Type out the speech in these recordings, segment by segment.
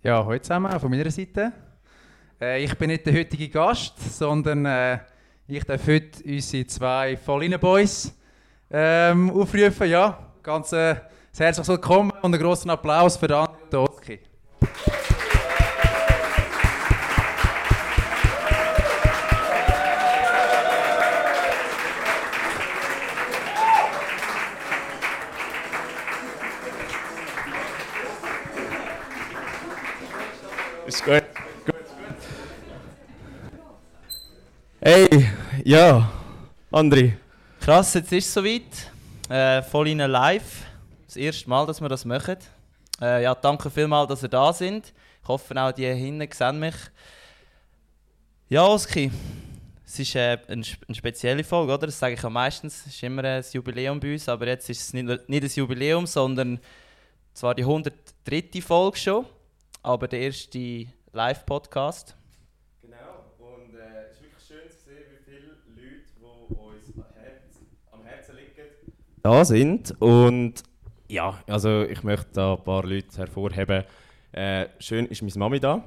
Ja, hallo zusammen, auch von meiner Seite. Ich bin nicht der heutige Gast, sondern ich darf heute unsere zwei Volline Boys aufrufen. Ja, ganz herzlich willkommen und einen grossen Applaus für Andi und Oski. Ist gut. Hey, ja, André. Krass, jetzt ist es soweit. Voll in live. Das erste Mal, dass wir das machen. Ja, danke vielmals, dass ihr da sind. Ich hoffe auch, die hier hinten sehen mich. Ja, Oski, es ist eine spezielle Folge, oder? Das sage ich ja meistens. Es ist immer ein Jubiläum bei uns, aber jetzt ist es nicht ein Jubiläum, sondern zwar die 103. Folge schon, aber der erste Live-Podcast. Genau, und es ist wirklich schön zu sehen, wie viele Leute, die uns am Herzen liegen, da sind. Und ja, also ich möchte da ein paar Leute hervorheben. Schön ist meine Mami da.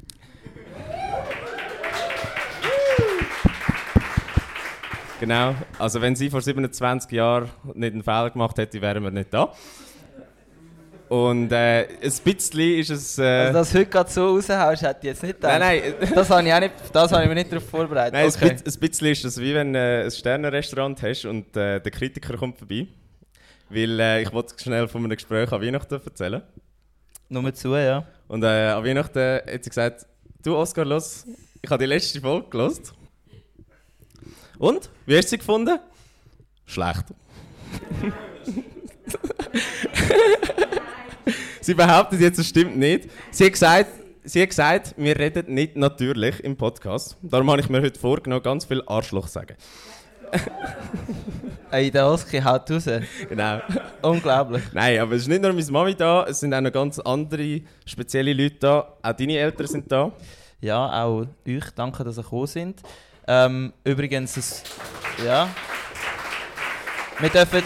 Genau, also wenn sie vor 27 Jahren nicht einen Fehler gemacht hätte, wären wir nicht da. Und ein bisschen ist es... Also, dass du heute gerade so raushaust, hätte ich jetzt nicht gedacht. Nein. Das habe ich mir nicht darauf vorbereitet. Nein, okay. ein bisschen ist es wie wenn du ein Sternenrestaurant hast und der Kritiker kommt vorbei. Weil ich wollte schnell von einem Gespräch an Weihnachten erzählen. Nur zu, ja. Und an Weihnachten hat sie gesagt, du Oskar, los, ich habe die letzte Folge gehört. Und? Wie hast du sie gefunden? Schlecht. Sie behauptet jetzt, es stimmt nicht. Sie hat gesagt, wir reden nicht natürlich im Podcast. Darum habe ich mir heute vorgenommen, ganz viel Arschloch zu sagen. Ey, der Oski haut raus. Genau. Unglaublich. Nein, aber es ist nicht nur meine Mami da, es sind auch noch ganz andere spezielle Leute da. Auch deine Eltern sind da. Ja, auch euch. Danke, dass ihr gekommen sind. Übrigens, ja. Wir dürfen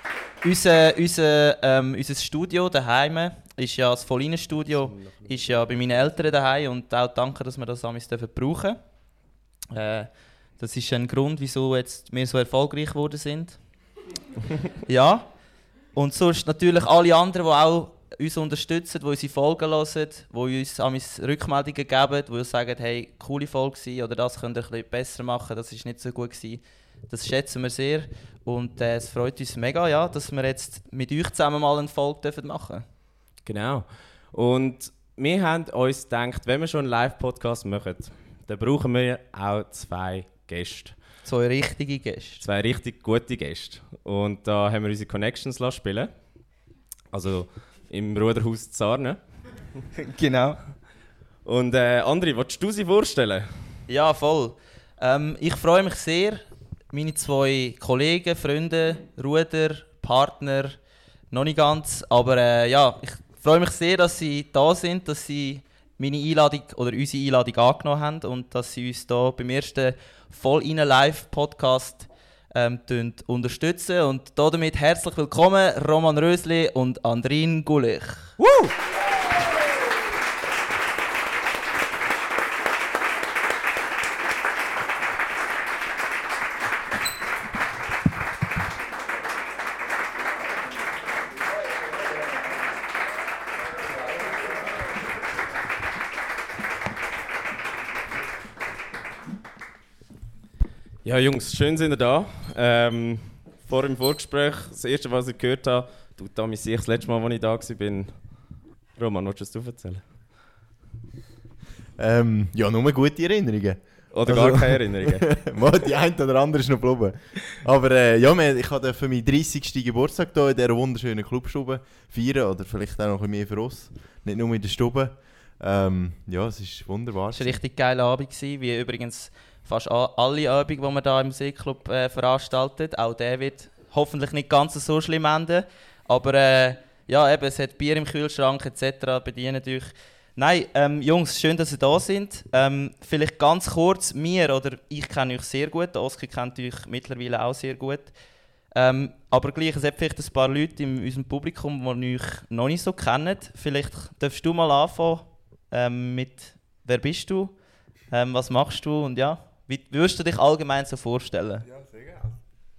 unser Studio daheim ist ja das Volline-Studio, ist ja bei meinen Eltern daheim und auch danke, dass wir das amigs brauchen dürfen. Das ist ein Grund, wieso jetzt wir so erfolgreich geworden sind. Ja. Und sonst natürlich alle anderen, die auch uns unterstützen, die unsere Folgen hören, die uns amigs Rückmeldungen geben, die uns sagen, hey, coole Folge war oder das könnt ihr ein bisschen besser machen, das ist nicht so gut gewesen. Das schätzen wir sehr und es freut uns mega, ja, dass wir jetzt mit euch zusammen mal eine Folge machen dürfen. Genau. Und wir haben uns gedacht, wenn wir schon einen Live-Podcast machen, dann brauchen wir auch zwei Gäste. Zwei richtige Gäste. Zwei richtig gute Gäste. Und da haben wir unsere Connections spielen. Also im Ruderhaus Zarne. Genau. Und André, willst du sie vorstellen? Ja, voll. Ich freue mich sehr. Meine zwei Kollegen, Freunde, Ruder, Partner, noch nicht ganz. Aber ja, ich freue mich sehr, dass sie da sind, dass sie meine Einladung oder unsere Einladung angenommen haben und dass sie uns hier beim ersten Voll in Live Podcast unterstützen. Und damit herzlich willkommen Roman Rösli und Andrin Gulich. Woo! Ja, Jungs, schön sind ihr da. Vor dem Vorgespräch, das erste, was ich gehört habe, das letzte Mal, als ich da war, Roman, willst du es erzählen? Ja, nur gute Erinnerungen. Oder gar keine Erinnerungen? Die eine oder andere ist noch geblieben. Aber ja, ich durfte meinen 30. Geburtstag hier in dieser wunderschönen Clubstube feiern. Oder vielleicht auch noch ein bisschen mehr für uns. Nicht nur in der Stube. Ja, es ist wunderbar. Es war ein richtig geiler Abend, wie übrigens fast alle Abende, die wir hier im Seeclub veranstalten. Auch der wird hoffentlich nicht ganz so schlimm enden. Aber ja, eben, es hat Bier im Kühlschrank etc. Bedient euch. Nein, Jungs, schön, dass ihr da sind. Vielleicht ganz kurz, ich kenne euch sehr gut, Oskar kennt euch mittlerweile auch sehr gut. Aber gleich, es hat vielleicht ein paar Leute in unserem Publikum, die euch noch nicht so kennen. Vielleicht darfst du mal anfangen, mit «Wer bist du?», «Was machst du?» und ja, wie würdest du dich allgemein so vorstellen? Ja, sehr gerne.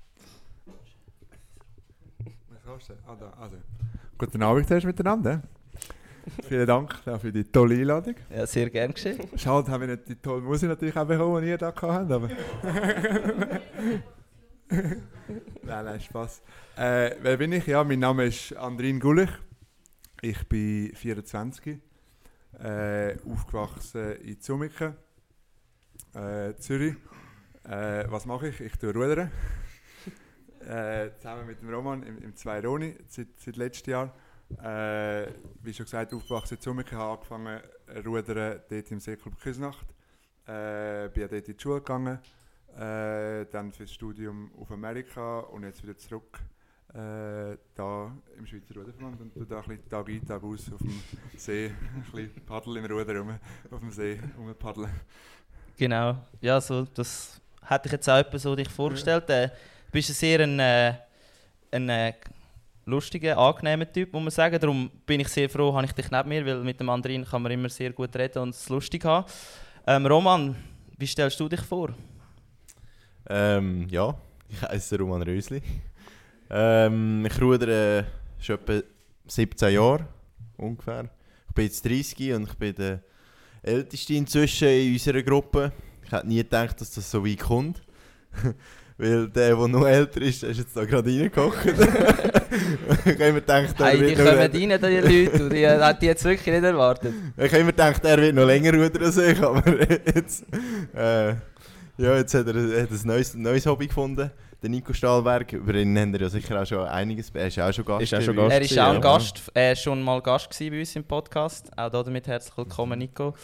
Also, guten Abend zuerst miteinander. Vielen Dank für die tolle Einladung. Ja, sehr gern geschehen. Schade, haben wir nicht die tolle Musik natürlich auch bekommen, die ihr da habt. Aber nein, Spaß. Wer bin ich? Ja, mein Name ist Andrin Gulich. Ich bin 24. Aufgewachsen in Zumiken, Zürich. Was mache ich? Ich tue Rudern. Zusammen mit dem Roman im 2 Roni seit letztem Jahr. Wie schon gesagt, aufgewachsen in Zumiken, habe angefangen zu rudern dort im Seeclub Küsnacht. Bin dort in die Schule gegangen, dann fürs Studium auf Amerika und jetzt wieder zurück da im Schweizer Ruderverband und tue da ein bisschen Tag ein, Tag aus auf dem See, ein bisschen paddeln im Ruder rum, auf dem See rumpaddeln. Genau, ja, so, das hätte ich jetzt auch etwa so dich vorgestellt. Du bist ein sehr lustiger, angenehmer Typ, muss man sagen. Darum bin ich sehr froh, habe ich dich neben mir, weil mit dem anderen kann man immer sehr gut reden und es lustig haben. Roman, wie stellst du dich vor? Ja, ich heiße Roman Rösli. Ich rudere schon etwa 17 Jahre ungefähr. Ich bin jetzt 30 und ich bin der Älteste inzwischen in unserer Gruppe. Ich hätte nie gedacht, dass das so weit kommt. Weil der noch älter ist, ist jetzt da gerade reingekocht. Ich habe mir gedacht, die kommen rein, die Leute, und die hätte ich jetzt wirklich nicht erwartet. Ich habe mir gedacht, er wird noch länger rudern als ich, aber jetzt, jetzt hat er ein neues Hobby gefunden. Der Nico Stahlberg, über ihn haben wir ja sicher auch schon einiges, er ist auch schon Gast. Er ist auch ein Gast, er war schon mal Gast bei uns im Podcast. Auch damit herzlich willkommen, Nico.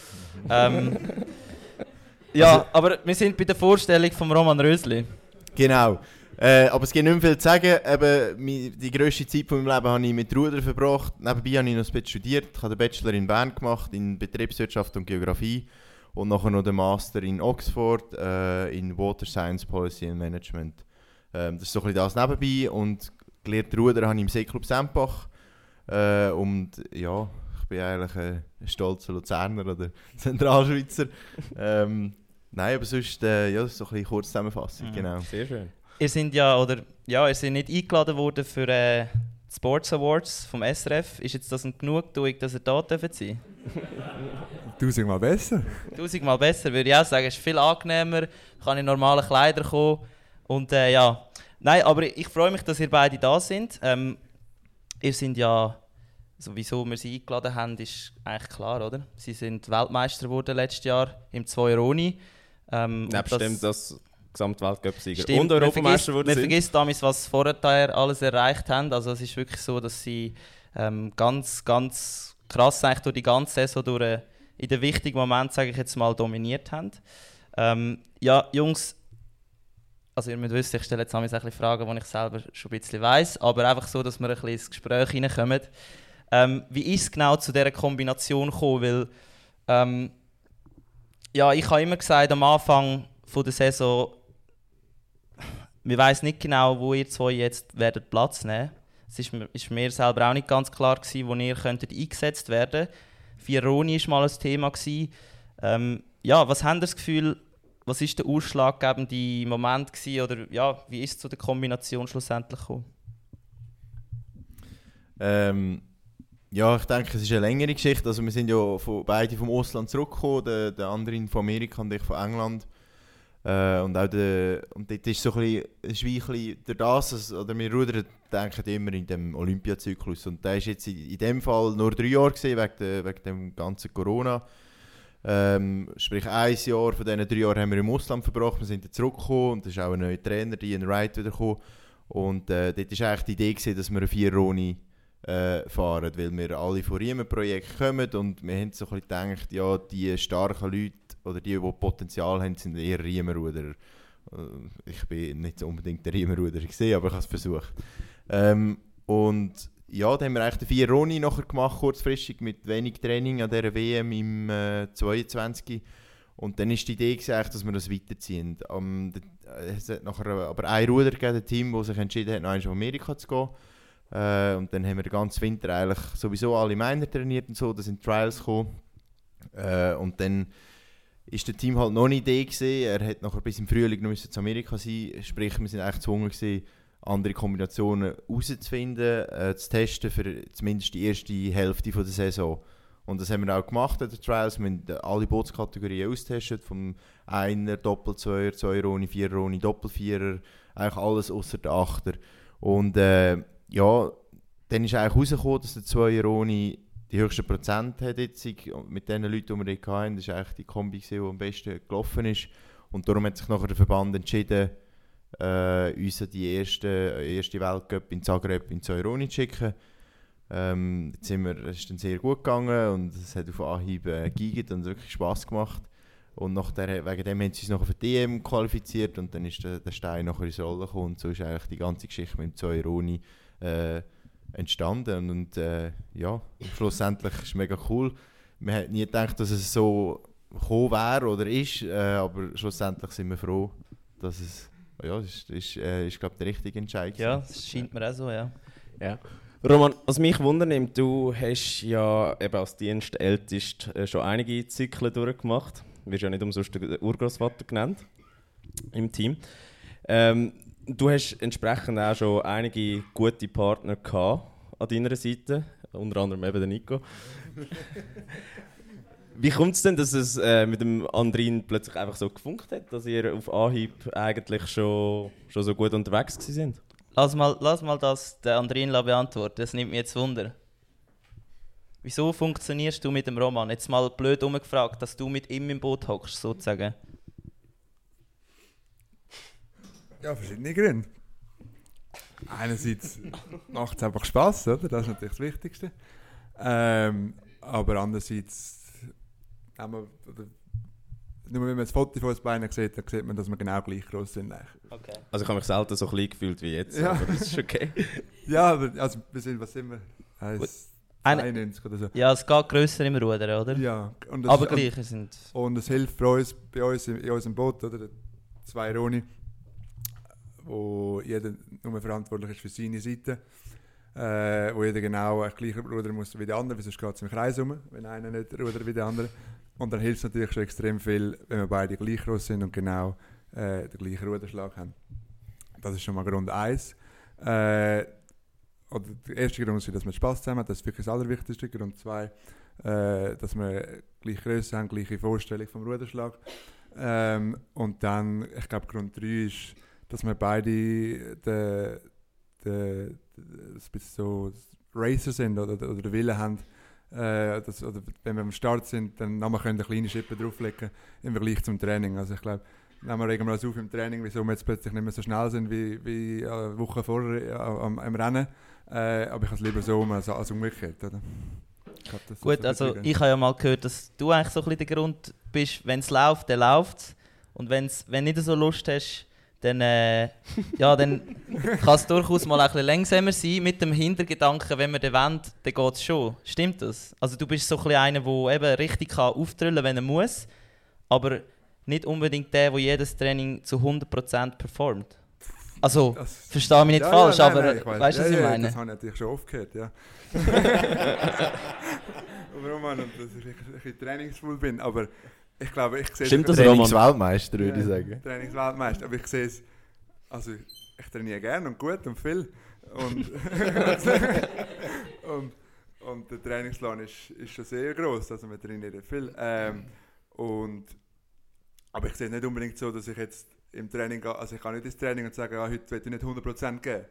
Ja, aber wir sind bei der Vorstellung von Roman Rösli. Genau. Aber es gibt nicht mehr viel zu sagen. Eben, die grösste Zeit von meinem Leben habe ich mit Rudern verbracht. Nebenbei habe ich noch ein bisschen studiert. Ich habe den Bachelor in Bern gemacht, in Betriebswirtschaft und Geografie. Und nachher noch den Master in Oxford, in Water Science, Policy and Management. Das ist so ein bisschen das nebenbei. Und gelernt Rudern habe ich im Seeclub Sempach. Und ja, ich bin eigentlich ein stolzer Luzerner oder Zentralschweizer. Nein, aber sonst, das ist so ein bisschen kurze Zusammenfassung, genau. Sehr schön. Ihr seid ihr seid nicht eingeladen worden für die Sports Awards vom SRF. Ist jetzt das eine Genugtuung, dass ihr da sein dürft? 1000-mal besser. 1000-mal besser, würde ich auch sagen. Es ist viel angenehmer, kann in normalen Kleidern kommen. Und ja, nein, aber ich freue mich, dass ihr beide da sind. Ihr sind ja, wieso wir sie eingeladen haben, ist eigentlich klar, oder? Sie sind Weltmeister geworden letztes Jahr im 2 Roni. Nebst das Gesamtweltcup-Sieger und Europameister wurden. Man vergisst damals, was sie vorher alles erreicht haben. Also es ist wirklich so, dass sie ganz, ganz krass eigentlich durch die ganze Saison durch, in den wichtigen Momenten, sage ich jetzt mal, dominiert haben. Ja, Jungs, also ihr müsst wissen, ich stelle jetzt ein bisschen Fragen, die ich selber schon ein bisschen weiss, aber einfach so, dass wir ein bisschen ins Gespräch reinkommen. Wie ist es genau zu dieser Kombination gekommen? Weil, ja, ich habe immer gesagt, am Anfang der Saison, wir wissen nicht genau, wo ihr zwei jetzt werdet Platz nehmen. Es ist mir selber auch nicht ganz klar gewesen, wo ihr könntet eingesetzt werden. 4 Roni war mal ein Thema gewesen. Ja, was habt ihr das Gefühl, was war der ausschlaggebende Moment gewesen, oder ja, wie ist es zu der Kombination schlussendlich gekommen? Ja, ich denke, es ist eine längere Geschichte. Also wir sind ja beide vom Ausland zurückgekommen, der andere von Amerika und ich von England. Und auch und dort ist so ein bisschen durch das, oder wir rudern, denken immer in dem Olympiazyklus. Und der ist jetzt in dem Fall nur 3 Jahre gewesen, wegen dem ganzen Corona. Sprich, 1 Jahr von diesen 3 Jahren haben wir im Ausland verbracht, wir sind dann zurückgekommen und es ist auch ein neuer Trainer, Ian Wright, wieder gekommen. Und dort war eigentlich die Idee gewesen, dass wir eine 4 Roni fahren, weil wir alle von Riemen-Projekt kommen und wir haben so ein bisschen gedacht, ja, die starken Leute oder die Potenzial haben, sind eher Riemenruderer. Ich bin nicht unbedingt der Riemenruderer gesehen, aber ich habe es versucht. Und ja, dann haben wir eigentlich den 4 Roni nachher gemacht, kurzfristig mit wenig Training an dieser WM im 22. Und dann war die Idee eigentlich, dass wir das weiterziehen. Es hat nachher aber ein Ruder gegeben, ein Team, das sich entschieden hat, nach Amerika zu gehen. Und dann haben wir den ganzen Winter eigentlich sowieso alle Männer trainiert und so, da sind Trials gekommen. Und dann ist der Team halt noch eine Idee gewesen. Er hat nachher bis im Frühling noch zu Amerika sein. Sprich, wir sind eigentlich gezwungen gewesen, andere Kombinationen herauszufinden, zu testen für zumindest die erste Hälfte der Saison. Und das haben wir auch gemacht in den Trials. Wir haben alle Bootskategorien austestet, vom Einer, Doppel-Zweier, Zweieroni, Viereroni, Doppel-Vierer, eigentlich alles außer der Achter. Und ja, dann ist eigentlich herausgekommen, dass der Zweieroni die höchsten Prozent hat jetzt mit den Leuten, die wir dort hatten. Das war eigentlich die Kombi, die am besten gelaufen ist. Und darum hat sich nachher der Verband entschieden, uns die erste Weltcup in Zagreb in Zweieroni zu schicken. Es ist dann sehr gut gegangen und es hat auf Anhieb geigert und wirklich Spass gemacht. Und wegen dem haben sie uns nachher für die EM qualifiziert und dann ist der Stein nachher ins Rollen gekommen. Und so ist eigentlich die ganze Geschichte mit dem Zweieroni entstanden. Und ja, schlussendlich ist es mega cool. Wir hätten nie gedacht, dass es so gekommen wäre oder ist, aber schlussendlich sind wir froh, dass es ist glaube der richtige Entscheid. Ja, das scheint mir auch so, ja. Roman, was mich wundernimmt, du hast ja eben als Dienstältest schon einige Zyklen durchgemacht. Du wirst ja nicht umsonst der Urgroßvater genannt im Team. Du hast entsprechend auch schon einige gute Partner gehabt an deiner Seite, unter anderem eben der Nico. Wie kommt es denn, dass es mit dem Andrin plötzlich einfach so gefunkt hat, dass ihr auf Anhieb eigentlich schon so gut unterwegs gewesen sind? Lass mal das der Andrin beantworten, das nimmt mich jetzt Wunder. Wieso funktionierst du mit dem Roman? Jetzt mal blöd umgefragt, dass du mit ihm im Boot hockst, sozusagen. Ja, verschiedene Gründe. Einerseits macht es einfach Spass, oder? Das ist natürlich das Wichtigste. Aber andererseits, nur wenn man das Foto von uns beiden sieht, dann sieht man, dass wir genau gleich groß sind. Okay. Also ich habe mich selten so klein gefühlt wie jetzt, Ja. aber das ist okay. Ja, aber also was sind wir? 91 oder so. Ja, es geht grösser im Rudern, oder? Ja, und Aber gleich sind... Und es hilft bei uns in unserem Boot, oder? Der Zweieroni, wo jeder nur verantwortlich ist für seine Seite. Wo jeder genau gleich rudern muss wie der andere, weil sonst geht es im Kreis rum, wenn einer nicht rudert wie der andere. Und dann hilft es natürlich schon extrem viel, wenn wir beide gleich groß sind und genau den gleichen Ruderschlag haben. Das ist schon mal Grund 1. Oder der erste Grund ist, dass wir Spass zusammen haben, das ist wirklich das Allerwichtigste. Grund 2, dass wir gleiche Größe haben, gleiche Vorstellung vom Ruderschlag. Und dann, ich glaube, Grund 3 ist, dass wir beide ein bisschen so Racer sind oder den Willen haben, oder wenn wir am Start sind, dann können wir eine kleine Schippe drauflegen im Vergleich zum Training. Also ich glaube, nehmen wir regen wir uns auf im Training, wieso wir jetzt plötzlich nicht mehr so schnell sind wie eine Woche vorher am Rennen. Aber ich habe es lieber so als umgekehrt. Oder? Gut, also ich habe ja mal gehört, dass du eigentlich so ein bisschen der Grund bist, wenn es läuft, dann läuft es. Und wenn du nicht so Lust hast, dann kann es durchaus mal ein bisschen langsamer sein, mit dem Hintergedanken, wenn wir den wollen, dann geht es schon. Stimmt das? Also du bist so ein bisschen einer, der eben richtig auftrüllen kann, wenn er muss, aber nicht unbedingt der jedes Training zu 100% performt. Also, verstehe mich nicht falsch, aber weißt du, was ich meine? Das habe ich natürlich schon oft gehört, ja. Warum dass ich ein bisschen trainingsvoll bin, aber ich glaube, ich sehe es... Stimmt das, Trainingsweltmeister, würde ich sagen. Trainingsweltmeister, aber ich sehe es... Also, ich trainiere gerne und gut und viel. Und der Trainingsplan ist schon sehr gross, also wir trainieren viel. Aber ich sehe es nicht unbedingt so, dass ich jetzt im Training gehe, also ich kann nicht ins Training und sagen, heute will ich nicht 100% geben.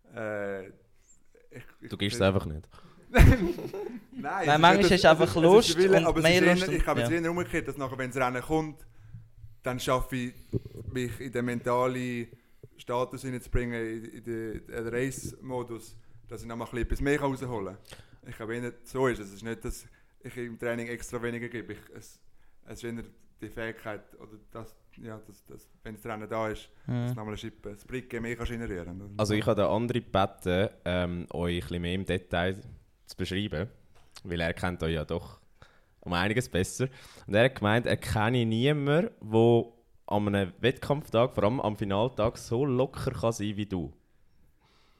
Du gibst es einfach nicht. Nein, manchmal hast du einfach Lust und mehr Lust. Ich habe es eher umgekehrt, dass nachher, wenn das Rennen kommt, dann schaffe ich mich in den mentalen Status hineinzubringen, in den Race-Modus, dass ich noch mal etwas mehr rausholen kann. Ich glaube eher, so ist es. Es ist nicht, dass ich im Training extra weniger gebe. Es ist eher die Fähigkeit, oder dass wenn das Rennen da ist, dass nochmal eine Schippe, das Brick mehr generieren kann. Also ich habe den anderen gebeten, euch ein bisschen mehr im Detail zu beschreiben, weil er kennt euch ja doch um einiges besser. Und er hat gemeint, er kenne niemanden, der an einem Wettkampftag, vor allem am Finaltag, so locker kann sein wie du.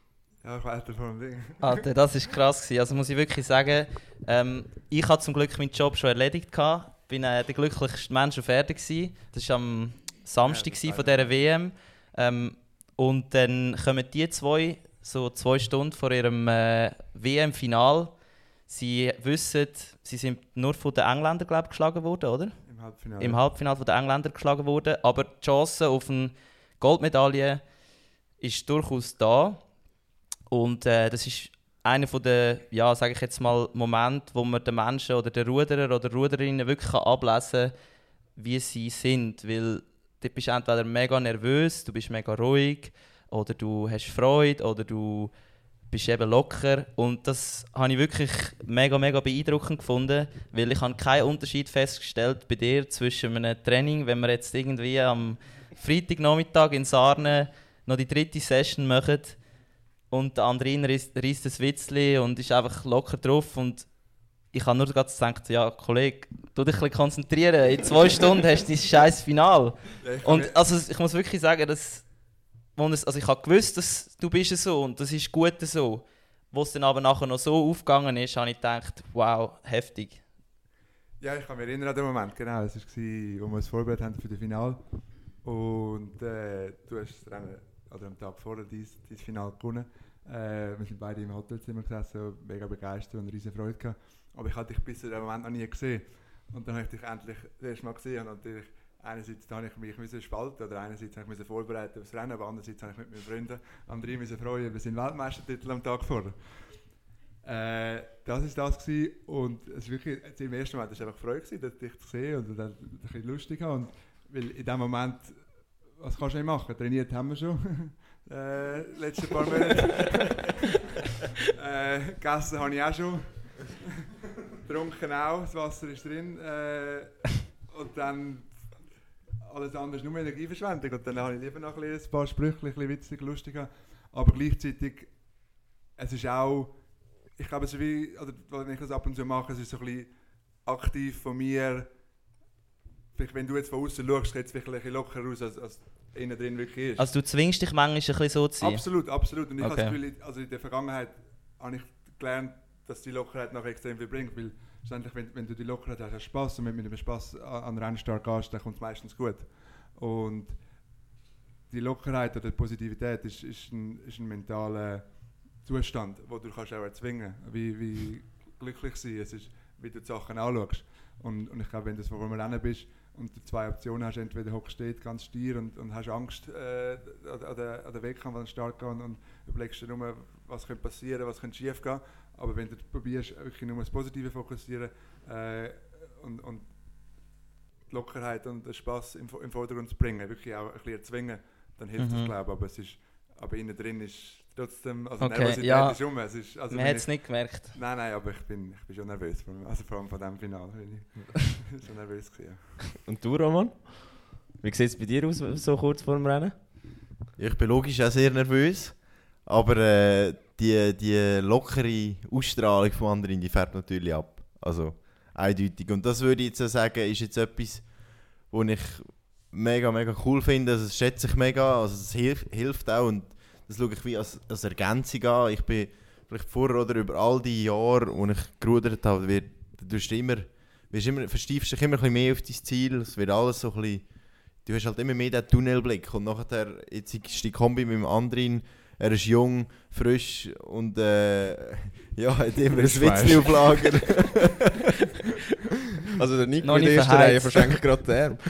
Ja, ich weiß vom Ding. Alter, das war krass gewesen. Also muss ich wirklich sagen, ich hatte zum Glück meinen Job schon erledigt. Ich bin der glücklichste Mensch auf Erde gewesen. Das war am Samstag von dieser WM. Und dann kommen die zwei, so 2 Stunden vor ihrem WM-Final. Sie wissen, sie sind nur von den Engländern, glaube ich, geschlagen worden, oder? Im Halbfinale. Im Halbfinale von den Engländern geschlagen worden. Aber die Chance auf eine Goldmedaille ist durchaus da. Und das ist einer von den, ja, sage ich jetzt mal, Momente, wo man den Menschen oder den Ruderer oder Ruderinnen wirklich ablesen kann, wie sie sind. Weil du bist entweder mega nervös, du bist mega ruhig, oder du hast Freude, oder du bist eben locker. Und das habe ich wirklich mega, mega beeindruckend gefunden, weil ich habe keinen Unterschied festgestellt bei dir zwischen einem Training, wenn wir jetzt irgendwie am Freitagnachmittag in Sarne noch die 3. Session machen, und der andere reisst ein Witzli und ist einfach locker drauf. Und ich habe nur gerade gedacht, ja, Kollege, tu dich ein bisschen konzentrieren. In 2 Stunden hast du dein scheiß Final. Und also, ich muss wirklich sagen, dass, also ich habe gewusst, dass du bist so und das ist gut so. Wo es dann aber nachher noch so aufgegangen ist, habe ich gedacht, wow, heftig. Ja, ich kann mich erinnern an den Moment, genau. Es war, als wir uns vorbereitet haben für das Finale. Und du hast das Rennen, oder am Tag vorher dein Finale gewonnen. Wir sind beide im Hotelzimmer gesessen, mega begeistert und riesen Freude gehabt. Aber ich hatte dich bis zu dem Moment noch nie gesehen. Und dann habe ich dich endlich das erste Mal gesehen. Und natürlich, einerseits habe ich mich spalten, oder einerseits habe ich mich vorbereiten auf das Rennen, aber andererseits habe ich mit meinen Freunden André freuen über seinen Weltmeistertitel am Tag vorher. Das war das gewesen. Und es wirklich, im ersten Moment war es einfach Freude gewesen, dich zu sehen und ein bisschen lustig haben. Und weil in dem Moment, was kannst du nicht machen? Trainiert haben wir schon. Letzte paar Monate. Gegessen habe ich auch schon. Getrunken auch, das Wasser ist drin. Und dann alles andere ist nur Energieverschwendung. Und dann habe ich lieber noch ein paar Sprüche, ein bisschen witzig, lustig. Aber gleichzeitig, es ist auch, ich glaube, es ist wie, oder wenn ich das ab und zu mache, es ist so ein bisschen aktiv von mir. Vielleicht, wenn du jetzt von außen schaust, sieht es vielleicht ein bisschen lockerer aus, als innen drin wirklich ist. Also du zwingst dich manchmal ein bisschen so zu sein? Absolut, absolut. Und ich Okay. habe das Gefühl, also in der Vergangenheit habe ich gelernt, dass die Lockerheit noch extrem viel bringt. Weil schlussendlich, wenn du die Lockerheit hast, hast du Spass. Und wenn du mit dem Spass an den Rennstart gehst, dann kommt es meistens gut. Und die Lockerheit oder die Positivität ist ein mentaler Zustand, den du kannst auch erzwingen kannst. Wie glücklich sein, es ist, wie du die Sachen anschaust. Und ich glaube, wenn du vor einem Rennen bist und du 2 Optionen hast, entweder hockst du ganz stier und hast Angst an der Wettkampf an den Start gehen und überlegst dir nur, was könnte passieren, was könnte schief gehen. Aber wenn du probierst, wirklich nur das Positive fokussieren und die Lockerheit und den Spass im Vordergrund zu bringen, wirklich auch ein bisschen erzwingen, dann hilft das, glaube ich. Aber innen drin ist trotzdem, also Okay, Nervosität ja. ist rum. Es ist, also Man hat es nicht gemerkt. Nein, aber ich bin schon nervös, also vor allem von diesem Finale. Ich schon nervös gewesen, ja. Und du, Roman? Wie sieht es bei dir aus, so kurz vor dem Rennen? Ich bin logisch auch sehr nervös, aber die lockere Ausstrahlung von anderen, die färbt natürlich ab. Also eindeutig. Und das würde ich jetzt sagen, ist jetzt etwas, was ich mega, mega cool finde. Also, das schätze ich mega, also es hilft auch und das schaue ich wie als Ergänzung an. Ich bin vielleicht vorher oder über all die Jahre, wo ich gerudert habe, verstiefst dich immer ein bisschen mehr auf dein Ziel. Es wird alles so ein bisschen, du hast halt immer mehr den Tunnelblick und nachher, jetzt ist die Kombi mit dem anderen, er ist jung, frisch und hat immer ein Witzli auf Lager. Also der Nico Noch in nicht der ersten Reihe verheizt. verschenkt gerade den Arm.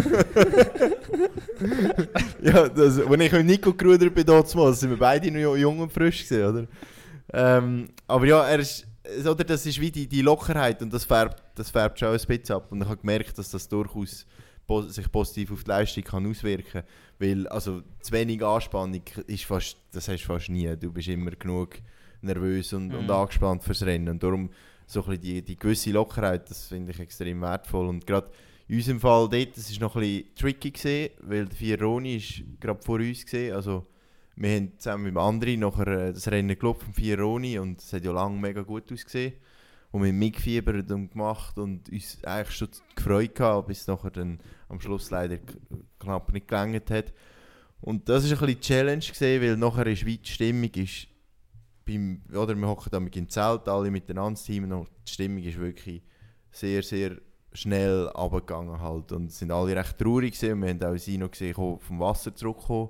Ja, als ich mit Nico gerudert bin, sind wir beide noch jung und frisch gewesen, oder? Aber ja, das ist wie die Lockerheit und das färbt schon ein bisschen ab. Und ich habe gemerkt, dass das durchaus sich positiv auf die Leistung kann auswirken kann. Weil also, zu wenig Anspannung das hast du fast nie. Du bist immer genug nervös und angespannt fürs Rennen. Und darum so ein bisschen die gewisse Lockerheit, das finde ich extrem wertvoll. Und gerade in unserem Fall dort, das war noch ein bisschen tricky gewesen, weil der Fierroni ist gerade vor uns gewesen. Also, wir haben zusammen mit dem anderen nachher das Rennen gelaufen vom Fierroni und es hat ja lange mega gut ausgesehen. Und wir haben mitgefiebert und gemacht und uns eigentlich schon gefreut gehabt, bis es nachher dann am Schluss leider knapp nicht gelangt hat. Und das war ein bisschen die Challenge gewesen, weil nachher ist wie die Stimmung ist wir hocken da im Zelt, alle miteinander, das Team, und die Stimmung ist wirklich sehr, sehr schnell runtergegangen halt. Und es sind alle recht traurig gewesen. Wir haben auch Sino gesehen, vom Wasser zurückkommen.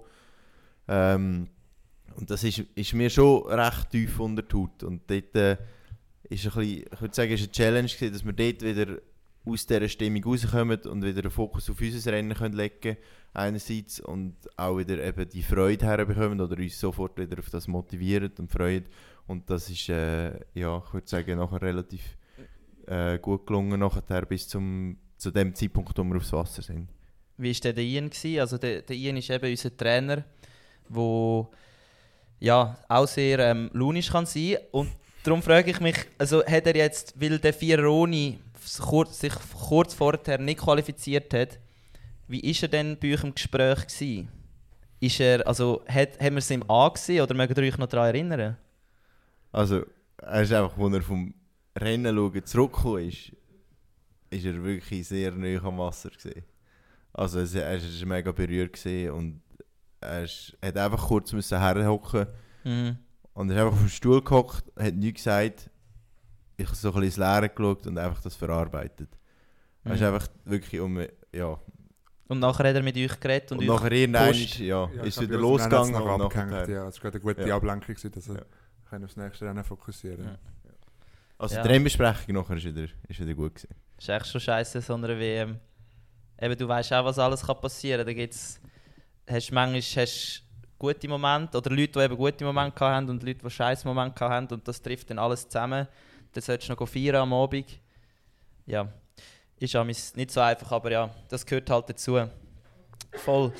Und das ist mir schon recht tief unter die Haut. Und dort ist ein bisschen, ich würde sagen, ist eine Challenge gewesen, dass wir dort wieder aus dieser Stimmung rauskommen und wieder den Fokus auf unser Rennen können legen einerseits, und auch wieder eben die Freude herbekommen oder uns sofort wieder auf das motivieren und freuen. Und das ist, ich würde sagen, nachher relativ gut gelungen, nachher bis zu dem Zeitpunkt, wo wir aufs Wasser sind. Wie war der Ian gewesen? Also der Ian ist eben unser Trainer, der ja, auch sehr launisch kann sein. Und darum frage ich mich, also hat er jetzt, weil der Vieroni sich kurz vorher nicht qualifiziert hat, wie war er denn bei euch im Gespräch gewesen? Ist er, also, haben wir es ihm angesehen oder mögt ihr euch noch daran erinnern? Also, er ist einfach, als er vom Rennen schauen zurückgekommen ist er wirklich sehr nahe am Wasser gewesen. Also er war mega berührt gewesen und er hat einfach kurz herhocken und er ist einfach auf den Stuhl gehockt, hat nichts gesagt. Ich habe so ein bisschen ins Leere geschaut und einfach das verarbeitet. Er ist einfach wirklich Und nachher hat er mit euch geredet und nachher irgendwann ist wieder losgegangen und nachher... Ja, es war eine gute Ablenkung, dass er aufs nächste Rennen fokussieren konnte. Also die Rennbesprechung nachher ist wieder gut gewesen. Das ist echt schon scheiße, so einer WM. Eben, du weißt auch, was alles passieren kann. Da hast du manchmal gute Momente oder Leute, die eben gute Momente hatten und Leute, die scheiße Momente hatten und das trifft dann alles zusammen. Dann solltest du noch feiern am Abend. Ja, ist auch nicht so einfach, aber ja, das gehört halt dazu. Voll.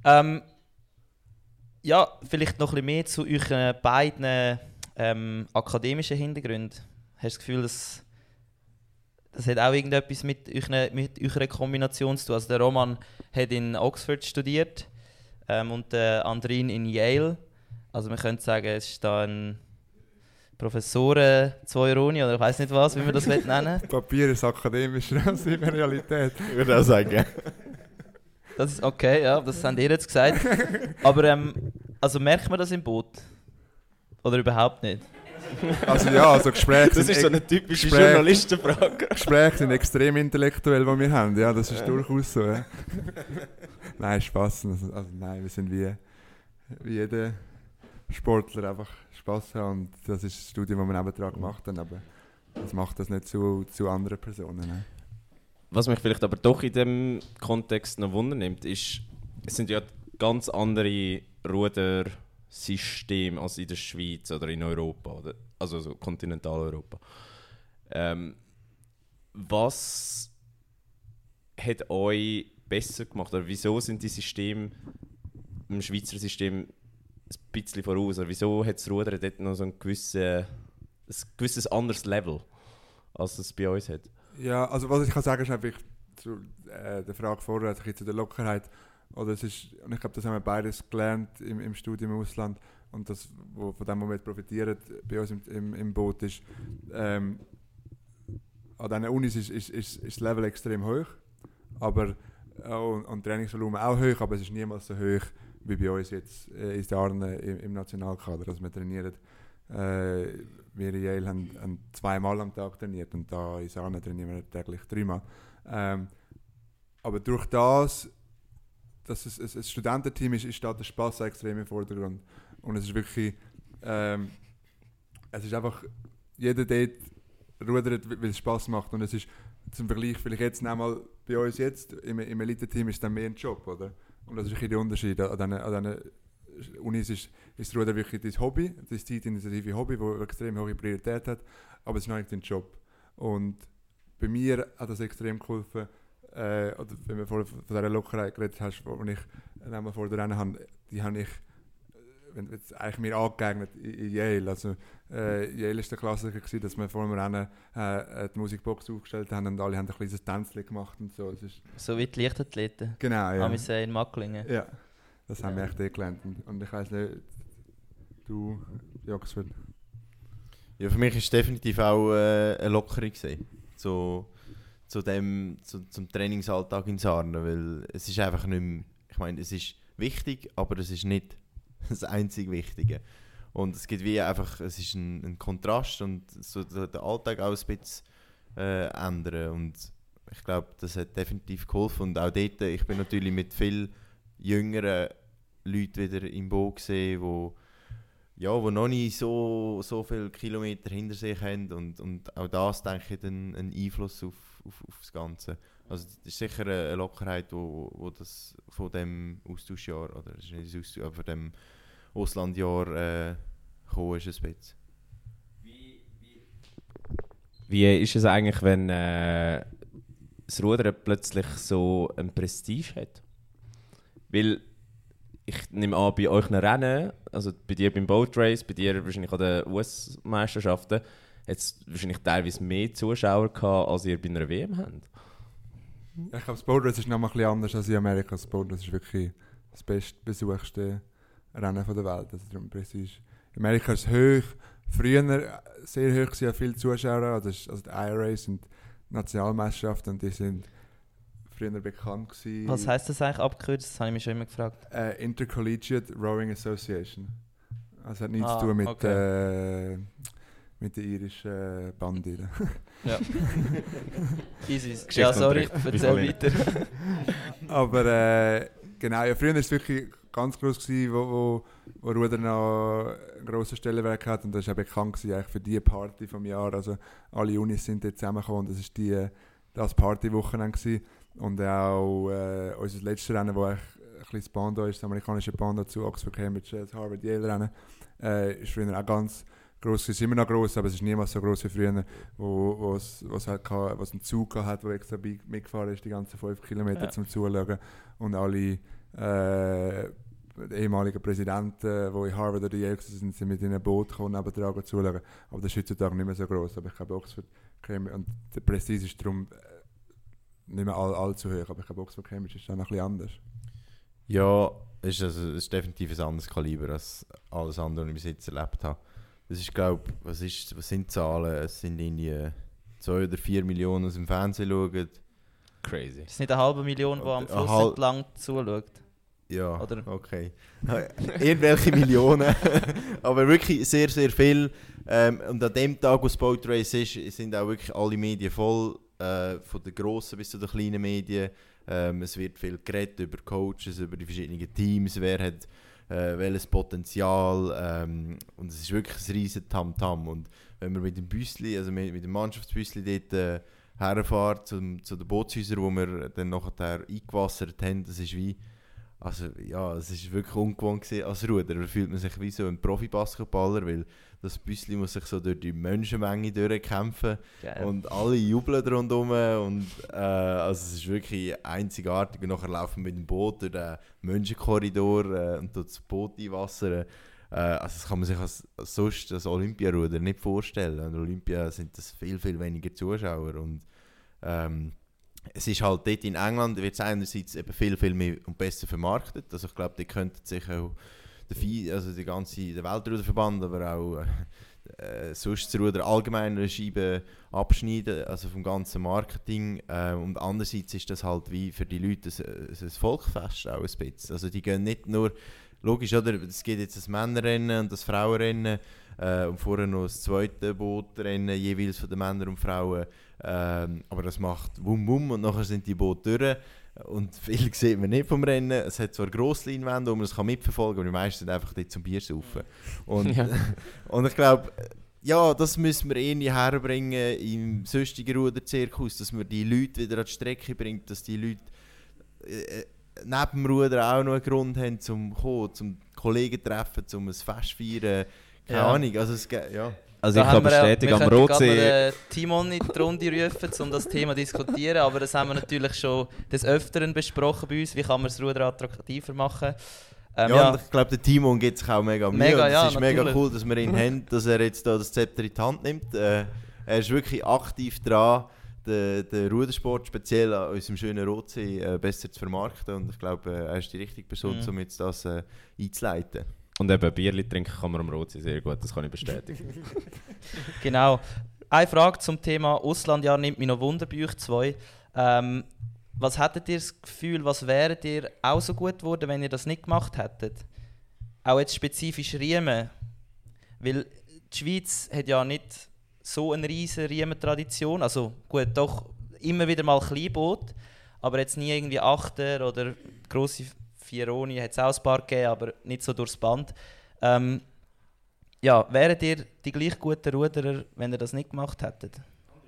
Ja, vielleicht noch ein bisschen mehr zu euren beiden akademischen Hintergründen. Hast du das Gefühl, das hat auch irgendetwas mit eurer Kombination zu tun? Also der Roman hat in Oxford studiert und der Andrin in Yale. Also man könnte sagen, es ist da ein Professoren-Zweieruni oder ich weiß nicht was, wie man das nennen will. Papier ist akademischer als in der Realität. Ich würde auch sagen. Das ist okay, ja, das haben ihr jetzt gesagt. Aber also merkt man das im Boot? Oder überhaupt nicht? Also Gespräche das ist so eine typische Journalistenfrage. Gespräche sind extrem intellektuell, die wir haben. Ja, das ist durchaus so. Ja. Nein, Spaß. Also nein, wir sind wie jeder Sportler einfach Spaß haben. Und das ist das Studium, das wir nebenan gemacht haben. Aber das macht das nicht zu anderen Personen. Ne? Was mich vielleicht aber doch in diesem Kontext noch wundernimmt, ist, es sind ja ganz andere Rudersysteme als in der Schweiz oder in Europa, oder? Also so Kontinentaleuropa. Was hat euch besser gemacht? Oder wieso sind die Systeme im Schweizer System ein bisschen voraus? Oder wieso hat das Rudern dort noch so ein gewisses anderes Level, als es bei uns hat? Ja, also was ich kann sagen, ist einfach zu der Frage vorher, also zu der Lockerheit. Oder es ist, und ich glaube, das haben wir beides gelernt im Studium im Ausland. Und das, von dem wir profitieren bei uns im Boot, ist, an diesen Unis ist das Level extrem hoch. Aber, und Trainingsvolumen auch hoch, aber es ist niemals so hoch wie bei uns jetzt in Arne im Nationalkader. Also wir trainieren, wir in Yale haben 2-mal am Tag trainiert und da in Arne trainieren wir täglich 3-mal. Aber durch das, dass es ein Studententeam ist, steht der Spass extrem im Vordergrund. Und es ist wirklich, es ist einfach, jeder dort rudert, weil es Spass macht. Und es ist zum Vergleich, vielleicht jetzt einmal bei uns jetzt, im Elite-Team ist es dann mehr ein Job, oder? Und das ist wirklich der Unterschied. An diesen Unis ist das Rudern wirklich dein Hobby, das zeitintensive Hobby, das extrem hohe Priorität hat, aber es ist noch nicht dein Job. Und bei mir hat das extrem geholfen, oder wenn wir vorhin von dieser Lockerheit geredet hast, die ich einmal vor der Rennen habe, die habe ich eigentlich mir angeeignet in Yale. Also, Yale war der Klassiker gewesen, dass wir vor dem Rennen die Musikbox aufgestellt haben und alle haben ein kleines Tänzchen gemacht und so. So wie die Leichtathleten. Genau, ja. In Macklingen. Ja, das haben wir echt gelernt. Und ich weiss nicht, du, Oxford. Ja, für mich war es definitiv auch eine Lockerung gewesen. Zum Trainingsalltag in Sarne, weil es ist einfach nicht mehr, ich meine, es ist wichtig, aber es ist nicht das einzig Wichtige. Und es gibt wie einfach, es ist ein Kontrast und so den Alltag auch ein bisschen ändern. Und ich glaube, das hat definitiv geholfen. Und auch dort, ich bin natürlich mit viel jüngeren Leuten wieder im Boot gesehen, wo noch nicht so viele Kilometer hinter sich haben. Und auch das, denke ich, einen Einfluss auf das Ganze. Also das ist sicher eine Lockerheit, wo das von dem Austauschjahr, oder das ist nicht das Austausch, aber von dem Auslandjahr gekommen ist ein bisschen. Wie ist es eigentlich, wenn das Rudern plötzlich so ein Prestige hat? Weil ich nehme an, bei euch Rennen, also bei dir beim Boat Race, bei dir wahrscheinlich an den US-Meisterschaften, hat es wahrscheinlich teilweise mehr Zuschauer gehabt, als ihr bei einer WM habt. Ja, ich glaube, das Boat Race ist noch mal ein bisschen anders als in Amerika. Das Boat Race ist wirklich das bestbesuchte Rennen der Welt. Also darum Prestige. In Amerika ist es hoch, früher sehr hoch, sehr viele Zuschauer. Also die IRAs sind Nationalmeisterschaften und die sind früher bekannt gewesen. Was heisst das eigentlich abgekürzt? Das habe ich mich schon immer gefragt. Intercollegiate Rowing Association. Also hat nichts zu tun mit der irischen Bande. Ja. Easy. Ja, sorry, erzähl weiter. Aber genau, ja, früher war es wirklich ganz groß gewesen, wo Rudern noch einen grossen Stellenwert hat, und das war auch bekannt gewesen, eigentlich für die Party vom Jahr. Also alle Unis sind dort zusammengekommen und das war das Partywochenende gewesen. Und auch unser letztes Rennen, wo eigentlich ein bisschen das Bando ist, das amerikanische Bando zu Oxford, Cambridge, das Harvard-Yale-Rennen, ist früher auch ganz gross. Es ist immer noch gross, aber es ist niemals so gross wie früher, wo es einen Zug hat, der extra mitgefahren ist, die ganzen 5 Kilometer zum Zuschauen. Und alle ehemaligen Präsidenten, die in Harvard oder Yale sind mit in ein Boot gekommen, neben zuschauen. Aber das ist heutzutage nicht mehr so gross. Aber ich glaube, Oxford, Cambridge, und der Prestige ist darum nicht mehr allzu hoch, aber ich glaube, Oxford, Cambridge ist dann noch ein bisschen anders. Ja, es ist definitiv ein anderes Kaliber als alles andere, was ich bis jetzt erlebt habe. Das ist, glaube ich, was sind die Zahlen? Es sind irgendwie 2 oder 4 Millionen, die im Fernsehen schauen. Crazy. Das ist nicht 500.000, die am Fluss entlang zuschaut. Ja, oder? Okay. Irgendwelche Millionen. Aber wirklich sehr, sehr viel. Und an dem Tag, wo das Boat Race ist, sind auch wirklich alle Medien voll. Von den grossen bis zu den kleinen Medien. Es wird viel geredet über Coaches, über die verschiedenen Teams, wer hat welches Potenzial. Und es ist wirklich ein riesen Tamtam. Und wenn man mit dem Büssli, also mit dem Mannschaftsbüssli dort herfährt zu den Bootshäusern, wo wir dann nachher eingewassert haben, das ist wie, also ja, es ist wirklich ungewohnt gewesen als Ruder. Da fühlt man sich wie so ein Profi-Basketballer, weil das Büssli muss sich so durch die Menschenmenge durchkämpfen. Geil. Und alle jubeln rundherum und also es ist wirklich einzigartig. Und nachher laufen wir mit dem Boot durch den Menschenkorridor und dort das Boot einwassern. Also das kann man sich als Olympiaruder nicht vorstellen. An Olympia sind das viel, viel weniger Zuschauer. Und es ist halt dort in England, wird es einerseits eben viel, viel mehr und besser vermarktet. Also ich glaube, die könnten sich auch der Weltruderverband, aber auch sonst das Ruder allgemein eine Scheibe abschneiden, also vom ganzen Marketing. Und andererseits ist das halt wie für die Leute ein Volksfest auch ein bisschen. Also die gehen nicht nur, logisch, oder? Es gibt jetzt das Männerrennen und das Frauenrennen und vorher noch das zweite Bootrennen, jeweils von den Männern und Frauen. Aber das macht wum wum und nachher sind die Boote durch. Und viel sieht man nicht vom Rennen. Es hat zwar grosse Leinwände, wo man es mitverfolgen kann, aber die meisten sind einfach dort zum Bier saufen. Und, und ich glaube, ja, das müssen wir irgendwie herbringen im sonstigen Ruderzirkus, dass man die Leute wieder an die Strecke bringt, dass die Leute neben dem Ruder auch noch einen Grund haben, zum kommen, zum Kollegen treffen, zum ein Fest feiern. Keine Ahnung. Also, also ich kann bestätigen, am Rotsee... Wir Timon in die Runde rufen, um das Thema zu diskutieren, aber das haben wir natürlich schon des Öfteren besprochen bei uns. Wie kann man das Ruder attraktiver machen? Und ich glaube, der Timon gibt sich auch mega Mühe. Es ist mega cool, dass wir ihn haben, dass er jetzt da das Zepter in die Hand nimmt. Er ist wirklich aktiv dran, den Rudersport, speziell an unserem schönen Rotsee, besser zu vermarkten. Und ich glaube, er ist die richtige Person, um jetzt das einzuleiten. Und eben Bierli trinken kann man am Rotsee sehr gut, das kann ich bestätigen. Genau. Eine Frage zum Thema Auslandjahr nimmt mich noch Wunder bei euch zwei. Was hättet ihr das Gefühl, was wäret ihr auch so gut geworden, wenn ihr das nicht gemacht hättet? Auch jetzt spezifisch Riemen. Weil die Schweiz hat ja nicht so eine riesige Riementradition. Also gut, doch immer wieder mal Kleinboot, aber jetzt nie irgendwie Achter oder grosse Vieroni, hat es auch ein paar gegeben, aber nicht so durchs Band. Ja, wäret ihr die gleich guten Ruderer, wenn ihr das nicht gemacht hättet?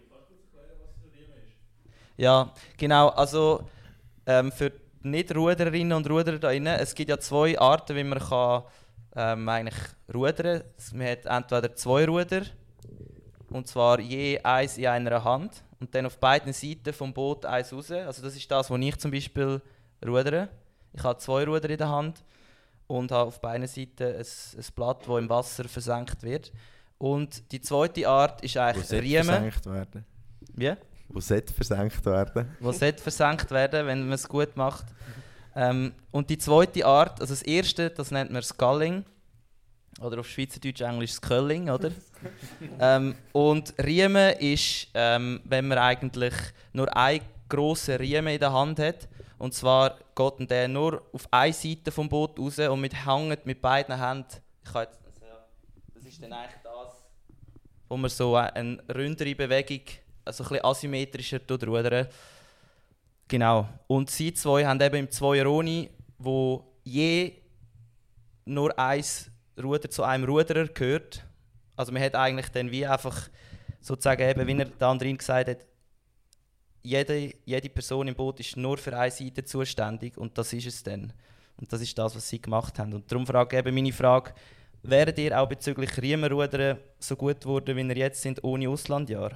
Ja, genau. Also für die Nicht-Rudererinnen und Ruderer da drinnen, es gibt ja 2 Arten, wie man kann, eigentlich rudern. Man hat entweder 2 Ruder, und zwar je eins in einer Hand, und dann auf beiden Seiten vom Boot eins raus. Also das ist das, was ich zum Beispiel rudere. Ich habe 2 Ruder in der Hand und habe auf beiden Seiten ein Blatt, das im Wasser versenkt wird. Und die zweite Art ist eigentlich Riemen. Versenkt werden. Wie? Wo sollte versenkt werden? Die sollte versenkt werden, wenn man es gut macht. Und die zweite Art, also das erste, das nennt man Sculling. Oder auf Schweizerdeutsch Englisch Sculling, oder? Und Riemen ist, wenn man eigentlich nur einen grossen Riemen in der Hand hat. Und zwar geht der nur auf eine Seite vom Boot raus und hängt mit beiden Händen. Das ist dann eigentlich das, wo man so eine rundere Bewegung, also ein bisschen asymmetrischer rudern. Genau. Und sie 2 haben eben im Zweieroni, wo je nur eins Ruder zu einem Ruderer gehört. Also man hat eigentlich dann wie einfach sozusagen eben, wie der andere gesagt hat, jede Person im Boot ist nur für eine Seite zuständig und das ist es dann. Und das ist das, was sie gemacht haben. Und darum frage eben meine Frage, wäret ihr auch bezüglich Riemenrudern so gut geworden, wie ihr jetzt sind, ohne Auslandjahr?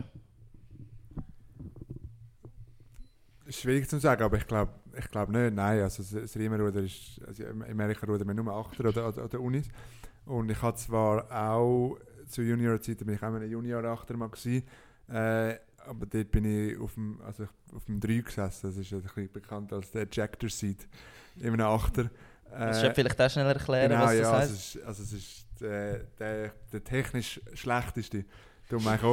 Schwierig zu sagen, aber ich glaube nicht. Nein, also das Riemenruder ist, also in Amerika rudern wir nur Achter oder Unis. Und ich hatte zwar auch zu Juniorzeiten bin ich auch in einem Junior-Achter mal gewesen, aber dort bin ich auf dem 3 gesessen. Das ist ein bisschen bekannt als der Ejector Seat in einem Achter. Kannst du vielleicht auch schnell erklären, genau, was das ja, heisst? es ist der technisch schlechteste. Du mich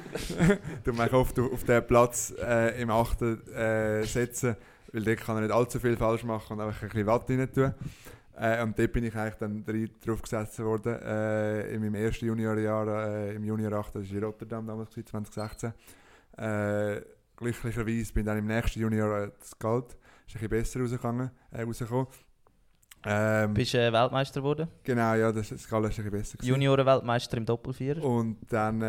oft auf den Platz im Achter setzen, weil dort kann er nicht allzu viel falsch machen und einfach ein bisschen Watt rein tun. Und dort bin ich eigentlich dann drauf gesetzt worden, in meinem ersten Juniorjahr, im Junior 8, das war in Rotterdam damals, 2016. Glücklicherweise bin ich dann im nächsten Junior, das galt, ist ein bisschen besser rausgekommen. Bist du Weltmeister geworden? Genau, ja, das Galt ist ein bisschen besser gewesen. Junioren-Weltmeister im Doppelvierer. Und dann,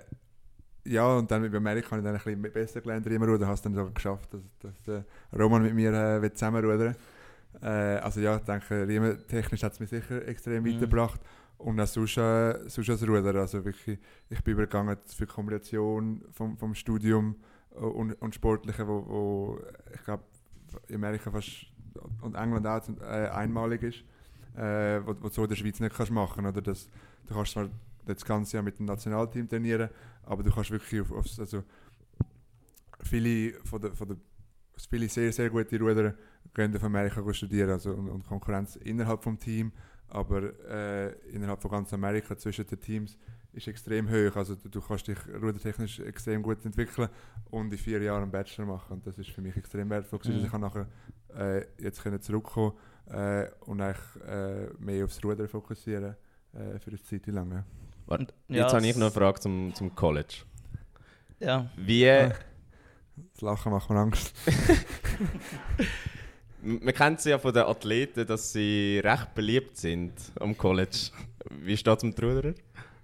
und dann mit Amerika habe ich dann ein bisschen besser gelernt, Riemenrudern, habe es dann sogar geschafft, dass Roman mit mir zusammenrudern. Also ja, ich denke, riementechnisch hat es mich sicher extrem weitergebracht. Und auch sonst als Ruder, also wirklich, ich bin übergegangen für die Kombination vom Studium und Sportlichen, wo ich glaube, in Amerika fast und England auch einmalig ist, wo du so in der Schweiz nicht kannst machen. Oder du kannst zwar das ganze Jahr mit dem Nationalteam trainieren, aber du kannst wirklich also viele sehr, sehr gute Ruder gehen auf Amerika studieren, also und Konkurrenz innerhalb des Teams, aber innerhalb von ganz Amerika zwischen den Teams ist extrem hoch. Also du kannst dich rudertechnisch extrem gut entwickeln und in 4 Jahren einen Bachelor machen. Und das ist für mich extrem wertvoll. Also ich kann nachher jetzt zurückkommen und eigentlich mehr aufs Rudern fokussieren für eine Zeit lang. Jetzt habe ich noch eine Frage zum College. Ja. Wie... Das Lachen macht mir Angst. Man kennt sie ja von den Athleten, dass sie recht beliebt sind am College. Wie steht es mit den Ruderern?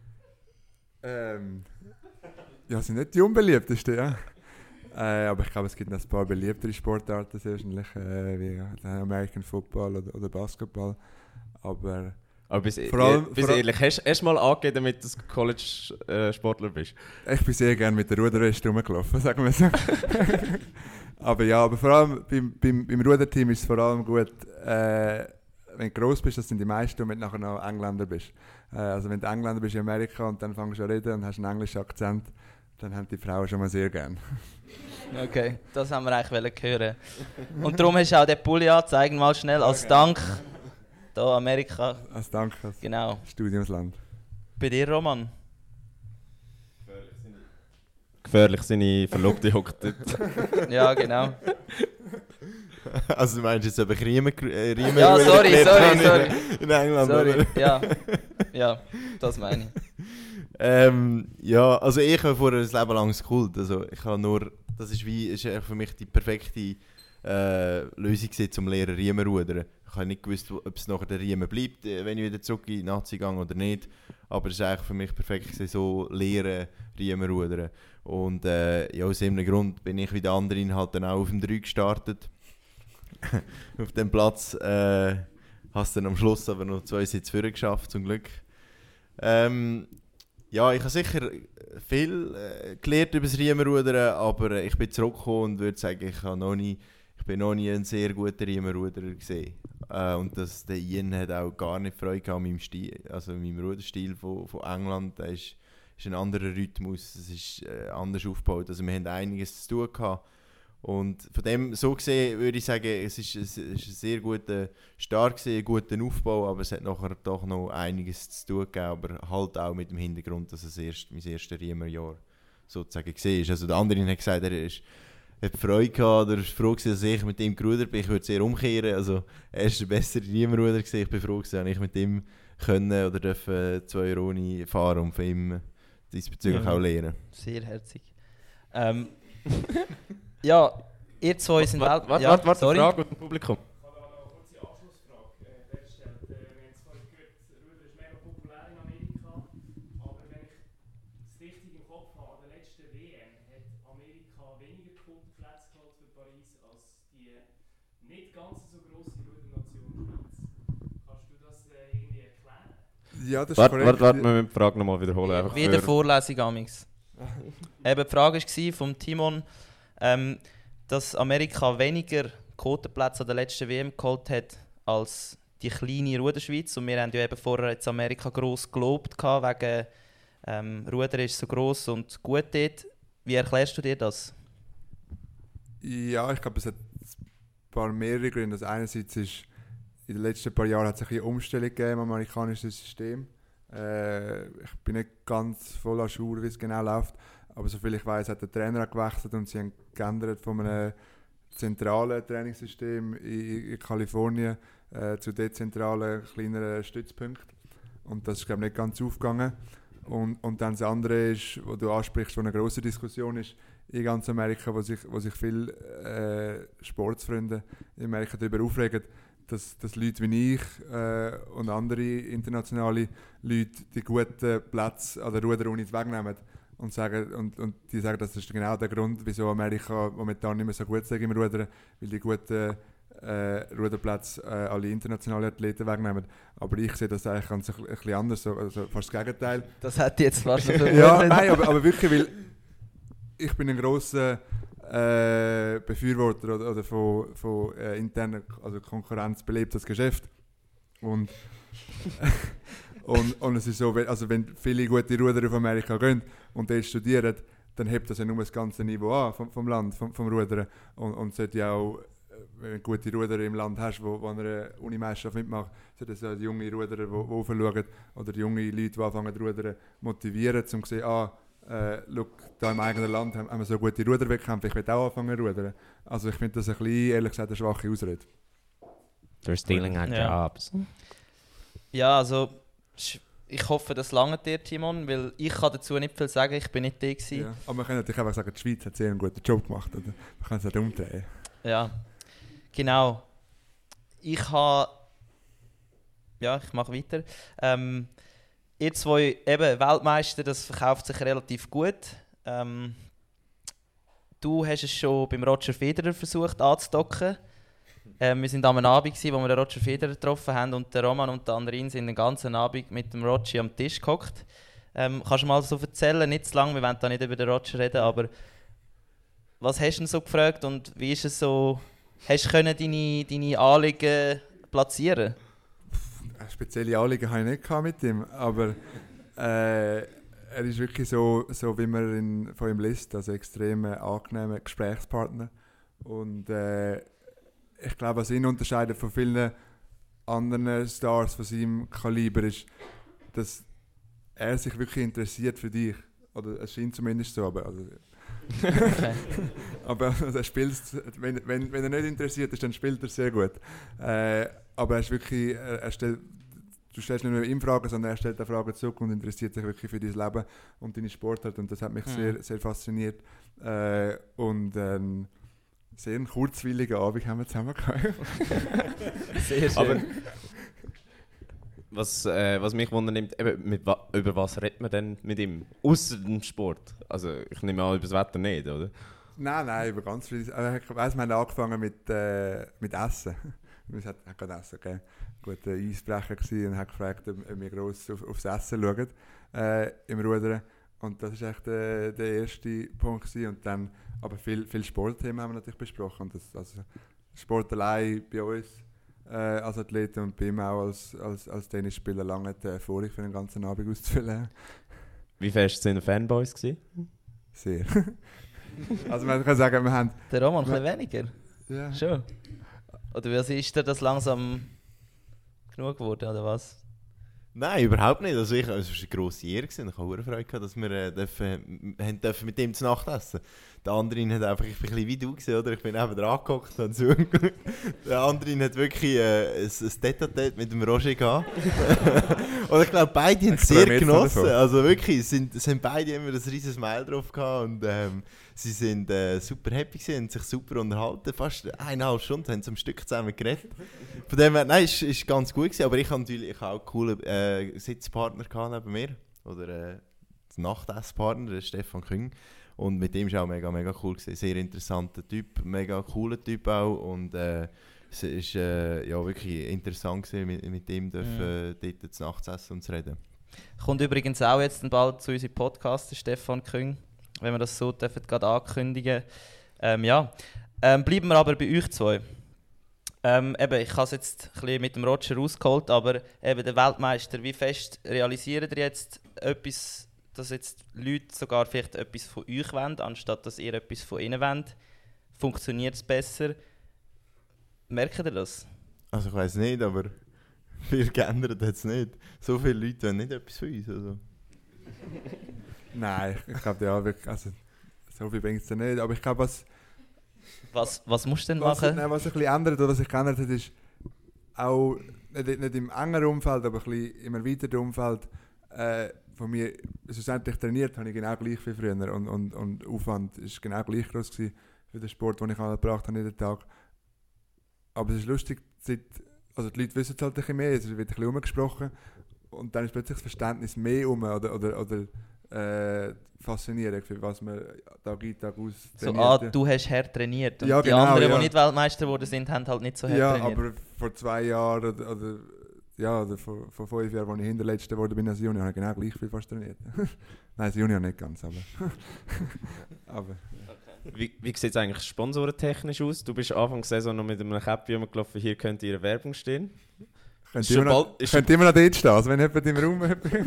Ja, sind nicht die unbeliebtesten, ja. Aber ich glaube, es gibt noch ein paar beliebtere Sportarten, sehr wahrscheinlich, wie American Football oder Basketball. Aber bis allem, ehrlich, hast du mal angegeben, damit du College-Sportler bist? Ich bin sehr gerne mit der Ruderweste rumgelaufen, sagen wir so. aber vor allem beim Ruderteam ist es vor allem gut, wenn du gross bist, das sind die meisten, und wenn du nachher noch Engländer bist. Also wenn du Engländer bist in Amerika und dann fängst du an reden und hast einen englischen Akzent, dann haben die Frauen schon mal sehr gern. Okay, das haben wir eigentlich hören. Und darum hast du auch den Pulli an, zeigen mal schnell als Dank. Da Amerika. Als Dank, als genau. Studiumsland. Bei dir, Roman? Gefährlich seine Verlobte hockt dort. Ja, genau. Also du meinst jetzt aber Riemen ja, sorry. in England, sorry. oder? Ja, das meine ich. Ja, also ich habe vorher ein Leben lang gekult. Also ich habe nur, das ist für mich die perfekte Lösung gewesen, zum Lernen Riemen rudern. Ich habe nicht gewusst, ob es nachher der Riemen bleibt, wenn ich wieder zurück in die Nazi gehe oder nicht. Aber es ist eigentlich für mich perfekt gewesen, so Lernen Riemen rudern. Und ja, aus irgendeinem Grund bin ich wie der anderen halt dann auch auf dem 3 gestartet. Auf dem Platz hast du dann am Schluss aber noch 2 Sitze vorher geschafft, zum Glück. Ja, ich habe sicher viel gelernt über das Riemenrudern, aber ich bin zurückgekommen und würde sagen, ich bin noch nie ein sehr guter Riemenruderer gesehen. Und der Ian hat auch gar nicht Freude an meinem Stil, also meinem Ruderstil von England. Der ist ein anderer Rhythmus, es ist anders aufgebaut. Also wir haben einiges zu tun gehabt. Und von dem so gesehen würde ich sagen, es ist ein sehr guter Start, ein guter Aufbau, aber es hat nachher doch noch einiges zu tun gegeben, aber halt auch mit dem Hintergrund, dass es mein erstes Riemerjahr sozusagen war. Also der andere hat gesagt, hat Freude gehabt, oder war froh gewesen, dass ich mit ihm gerudert bin. Ich würde es eher umkehren, also er war der bessere Riemerruder gewesen. Ich bin froh gewesen, dass ich mit ihm können oder dürfen 2 Runden fahren und von ihm diesbezüglich auch lernen. Sehr herzig. Ja, ihr zwei sind Warte, Frage aus dem Publikum. Ich habe noch eine kurze Abschlussfrage gestellt. Wir haben es vorhin gehört, Ruder ist mega populär in Amerika, aber wenn ich es richtig im Kopf habe, an der letzten WM hat Amerika weniger Quotenplätze geholt für Paris als die nicht ganz so grosse Rudernation Schweiz. Kannst du das irgendwie erklären? Ja, das ist korrekt. Warte, wir müssen die Frage nochmal wiederholen. Wie der Vorlesung amix. Eben, die Frage war von Timon, dass Amerika weniger Quotenplätze an der letzten WM geholt hat als die kleine Ruderschweiz. Und wir haben ja eben vorher jetzt Amerika gross gelobt wegen Ruder ist so gross und gut dort. Wie erklärst du dir das? Ja, ich glaube, es hat ein paar mehrere Gründe. Also einerseits ist in den letzten paar Jahren hat es ein bisschen Umstellung gegeben im amerikanischen System. Ich bin nicht ganz voll an Schuhe, wie es genau läuft. Aber soviel ich weiß, hat der Trainer auch gewechselt und sie haben geändert von einem zentralen Trainingssystem in Kalifornien zu dezentralen, kleineren Stützpunkten. Und das ist, glaube ich, nicht ganz aufgegangen. Und dann das andere ist, was du ansprichst, wo eine grosse Diskussion ist in ganz Amerika, wo sich viele Sportsfreunde in Amerika darüber aufregen, dass Leute wie ich und andere internationale Leute die guten Plätze an der Ruderuni wegnehmen. Und die sagen, das ist genau der Grund, wieso Amerika momentan nicht mehr so gut ist im Rudern, weil die guten Ruderplätze alle internationalen Athleten wegnehmen. Aber ich sehe das eigentlich ganz ein bisschen anders, also fast das Gegenteil. Das hat jetzt fast so viel. Ja, nein, aber wirklich, weil ich bin ein grosser Befürworter oder von interner also Konkurrenz belebt das Geschäft. Und es ist so, also wenn viele gute Ruderer auf Amerika gehen und dort studieren, dann hebt das ja nur das ganze Niveau an vom Land, vom Rudern. Und sollte ja auch, wenn du gute Ruderer im Land hast, die an einer Unimeisterschaft mitmachen, sollte es ja die junge Ruderer, die aufschauen, oder die junge Leute, die anfangen zu rudern, motivieren, um zu sehen, schau, da im eigenen Land haben wir so gute Ruderwettkämpfe, ich will auch anfangen zu rudern. Also ich finde das ein bisschen, ehrlich gesagt, eine schwache Ausrede. They're stealing our jobs. Ja, also ich hoffe, das langt dir, Timon, weil ich kann dazu nicht viel sagen, ich bin nicht da gewesen. Ja, aber man kann natürlich einfach sagen, die Schweiz hat sehr einen guten Job gemacht. Oder? Man kann es nicht umdrehen. Ja, genau. Ich mache weiter. Ihr zwei, eben Weltmeister, das verkauft sich relativ gut. Du hast es schon beim Roger Federer versucht anzudocken. Wir waren am Abend, wo wir den Roger Federer getroffen haben, und der Roman und der Andrin sind den ganzen Abend mit dem Roger am Tisch gehockt. Kannst du mal so erzählen, nicht zu lang, wir wollen da nicht über den Roger reden, aber was hast du denn so gefragt und wie ist es so, hast du deine Anliegen platzieren? Spezielle Anliegen hatte ich nicht mit ihm, aber er ist wirklich so wie man von ihm liest, also extrem angenehmer Gesprächspartner. Und ich glaube, was ihn unterscheidet von vielen anderen Stars von seinem Kaliber ist, dass er sich wirklich interessiert für dich. Oder es scheint zumindest so, aber also, Okay. aber also er spielt, wenn er nicht interessiert ist, dann spielt er sehr gut. Aber er ist wirklich, du du stellst nicht nur ihm Fragen, sondern er stellt auch Fragen zurück und interessiert sich wirklich für dein Leben und deine Sportart. Und das hat mich sehr, sehr fasziniert. Und sehr einen kurzweiligen Abend haben wir zusammen gehabt. Sehr schön. Aber was mich wundernimmt, eben, über was redet man denn mit ihm? Außer dem Sport. Also ich nehme an, über das Wetter nicht, oder? Nein, über ganz viel. Ich weiss, wir haben angefangen mit Essen. Wir hatten gerade Essen gegeben. Gut, Eisbrecher gewesen und hat gefragt, ob wir gross aufs Essen schauen im Rudern. Und das war echt der erste Punkt gewesen. Und dann, aber viel Sportthemen haben wir natürlich besprochen. Und das, also Sport allein bei uns als Athleten und bei ihm auch als Tennisspieler lange vorig für den ganzen Abend auszufüllen. Wie fest sind Fanboys gewesen? Sehr. Also man kann sagen, wir haben... Der Roman ein bisschen weniger? Ja. Schon? Oder was ist dir das langsam genug geworden, oder was? Nein, überhaupt nicht. Also es war eine grosse Ehre. Ich hatte auch Freude, dass wir dürfen mit ihm zu Nacht essen. Der andere hat einfach, ich bin ein bisschen wie du gewesen, oder? Ich bin neben dran gehockt und so. Der andere hat wirklich ein Tête-à-Tête mit dem Roger gehabt. Und ich glaube, beide haben es sehr genossen. Also wirklich, sind beide immer ein riesiges Smile drauf gehabt und sie sind super happy gewesen, haben sich super unterhalten. Fast 1,5 Stunden haben sie am Stück zusammen geredet. Von dem her, nein, es war ganz gut gewesen, aber ich habe natürlich auch einen coolen Sitzpartner gehabt neben mir. Oder den Nachtesspartner, der Stefan Küng. Und mit dem war auch mega, mega cool gewesen. Sehr interessanter Typ, mega cooler Typ auch. Und es war ja, wirklich interessant gewesen, mit dem dort zu Nacht zu essen und zu reden. Kommt übrigens auch jetzt bald zu unserem Podcast, der Stefan Küng, wenn wir das so dürfen, gerade ankündigen. Bleiben wir aber bei euch zwei. Eben, ich habe es jetzt ein bisschen mit dem Roger rausgeholt, aber eben der Weltmeister, wie fest realisiert ihr jetzt etwas, dass jetzt Leute sogar vielleicht etwas von euch wollen, anstatt dass ihr etwas von ihnen wollt? Funktioniert es besser? Merkt ihr das? Also ich weiss nicht, aber viel geändert hat es nicht. So viele Leute wollen nicht etwas von uns. Also. Nein, ich glaube ja wirklich, also so viel bringt es nicht. Aber ich glaube, Was musst du denn machen? Was sich ein bisschen ändert, oder was sich geändert hat, ist auch nicht im engeren Umfeld, aber ein bisschen im erweiterten Umfeld von mir. Schlussendlich trainiert habe ich genau gleich wie früher und Aufwand ist genau gleich groß gewesen für den Sport, den ich angebracht habe jeden Tag. Aber es ist lustig, also die Leute wissen es halt ein bisschen mehr, es wird ein bisschen umgesprochen und dann ist plötzlich das Verständnis mehr oder faszinierend, für was man Tag ein, Tag aus trainiert. So, du hast hart trainiert und ja, die genau, anderen, ja. die nicht Weltmeister geworden sind, haben halt nicht so hart trainiert. Ja, aber vor 2 Jahren oder vor 5 Jahren, als ich Hinterletzter geworden bin als Junior, habe ich genau gleich viel fast trainiert. Nein, als Junior nicht ganz, aber... Wie sieht es eigentlich sponsorentechnisch aus? Du bist Anfang der Saison noch mit einem Käppchen rumgelaufen, hier könnte Ihre Werbung stehen. Könnt immer noch dort stehen, also wenn jemand im Raum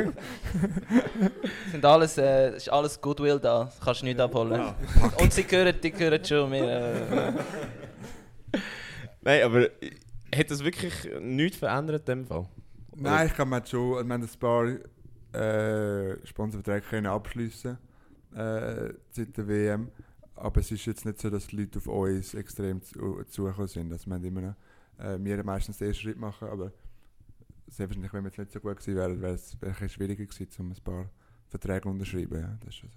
ist alles Goodwill da, kannst du nicht abholen. Und die gehören schon mir. Nein, aber hat das wirklich nichts verändert in dem Fall? Nein, ich glaube, wir haben ein paar Sponsorverträge können abschliessen seit der WM. Aber es ist jetzt nicht so, dass die Leute auf uns extrem zugekommen sind. Also wir haben immer noch, wir meistens den ersten Schritt machen, aber selbstverständlich, wenn wir jetzt nicht so gut gewesen wären, wäre es schwieriger gewesen, um ein paar Verträge zu unterschreiben. Ja, das ist schon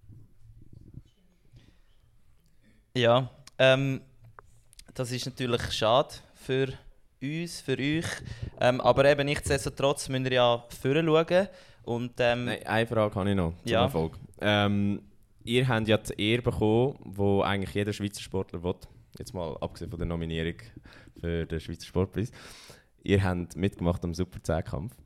so. Ja, das ist natürlich schade für uns, für euch. Aber eben nichtsdestotrotz müsst ihr ja vorne schauen. Und, Nein, eine Frage habe ich noch zum ja. Erfolg. Ihr habt ja die Ehre bekommen, die eigentlich jeder Schweizer Sportler will. Jetzt mal abgesehen von der Nominierung für den Schweizer Sportpreis. Ihr habt mitgemacht am Super 10-Kampf.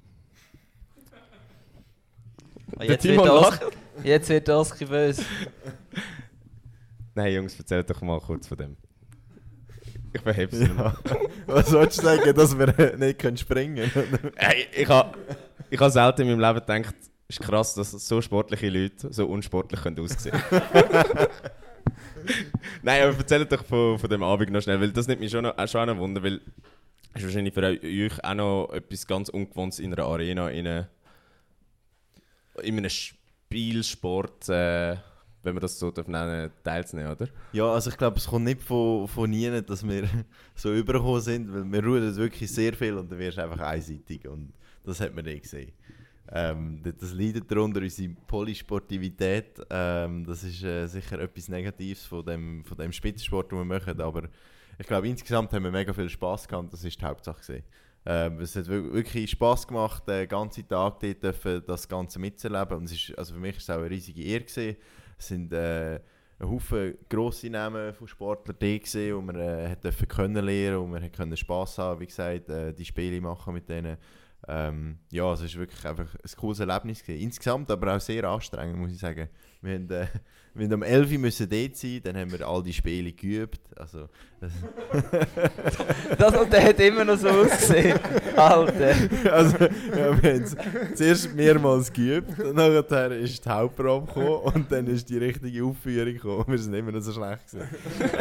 Jetzt wird Oski böse. Nein, Jungs, erzählt doch mal kurz von dem. Ich verhebe es. Ja. Was sollst du sagen, dass wir nicht springen können? Hey, ich habe selten in meinem Leben gedacht, es ist krass, dass so sportliche Leute so unsportlich aussehen können. Nein, aber erzählt doch von dem Abend noch schnell, weil das nimmt mich schon auch ein Wunder, weil es ist wahrscheinlich für euch auch noch etwas ganz Ungewohntes in einer Arena, in einem Spielsport, wenn man das so nennen darf, teilzunehmen, oder? Ja, also ich glaube, es kommt nicht von nie, dass wir so übergekommen sind, weil wir rudern wirklich sehr viel und dann wirst du einfach einseitig. Und Das hat man nicht gesehen. Das leidet darunter unsere Polysportivität. Das ist sicher etwas Negatives von dem Spitzensport, den wir machen. Aber ich glaube, insgesamt haben wir mega viel Spass gehabt. Das ist die Hauptsache gewesen. Es hat wirklich Spass gemacht, den ganzen Tag dort das Ganze mitzuerleben. Und also für mich war es auch eine riesige Ehre gewesen. Es sind ein Haufen grosse Namen von Sportlern da gewesen, und man können lernen und man konnte Spass haben, wie gesagt, die Spiele machen mit denen. Ja, es war wirklich einfach ein cooles Erlebnis gewesen. Insgesamt aber auch sehr anstrengend, muss ich sagen. Wir haben um 11 Uhr müssen dort sein, dann haben wir all die Spiele geübt. Also, Und der hat immer noch so ausgesehen. Alter. Also, ja, wir haben es zuerst mehrmals geübt, und nachher ist die Hauptprobe gekommen und dann ist die richtige Aufführung gekommen. Wir sind immer noch so schlecht gewesen.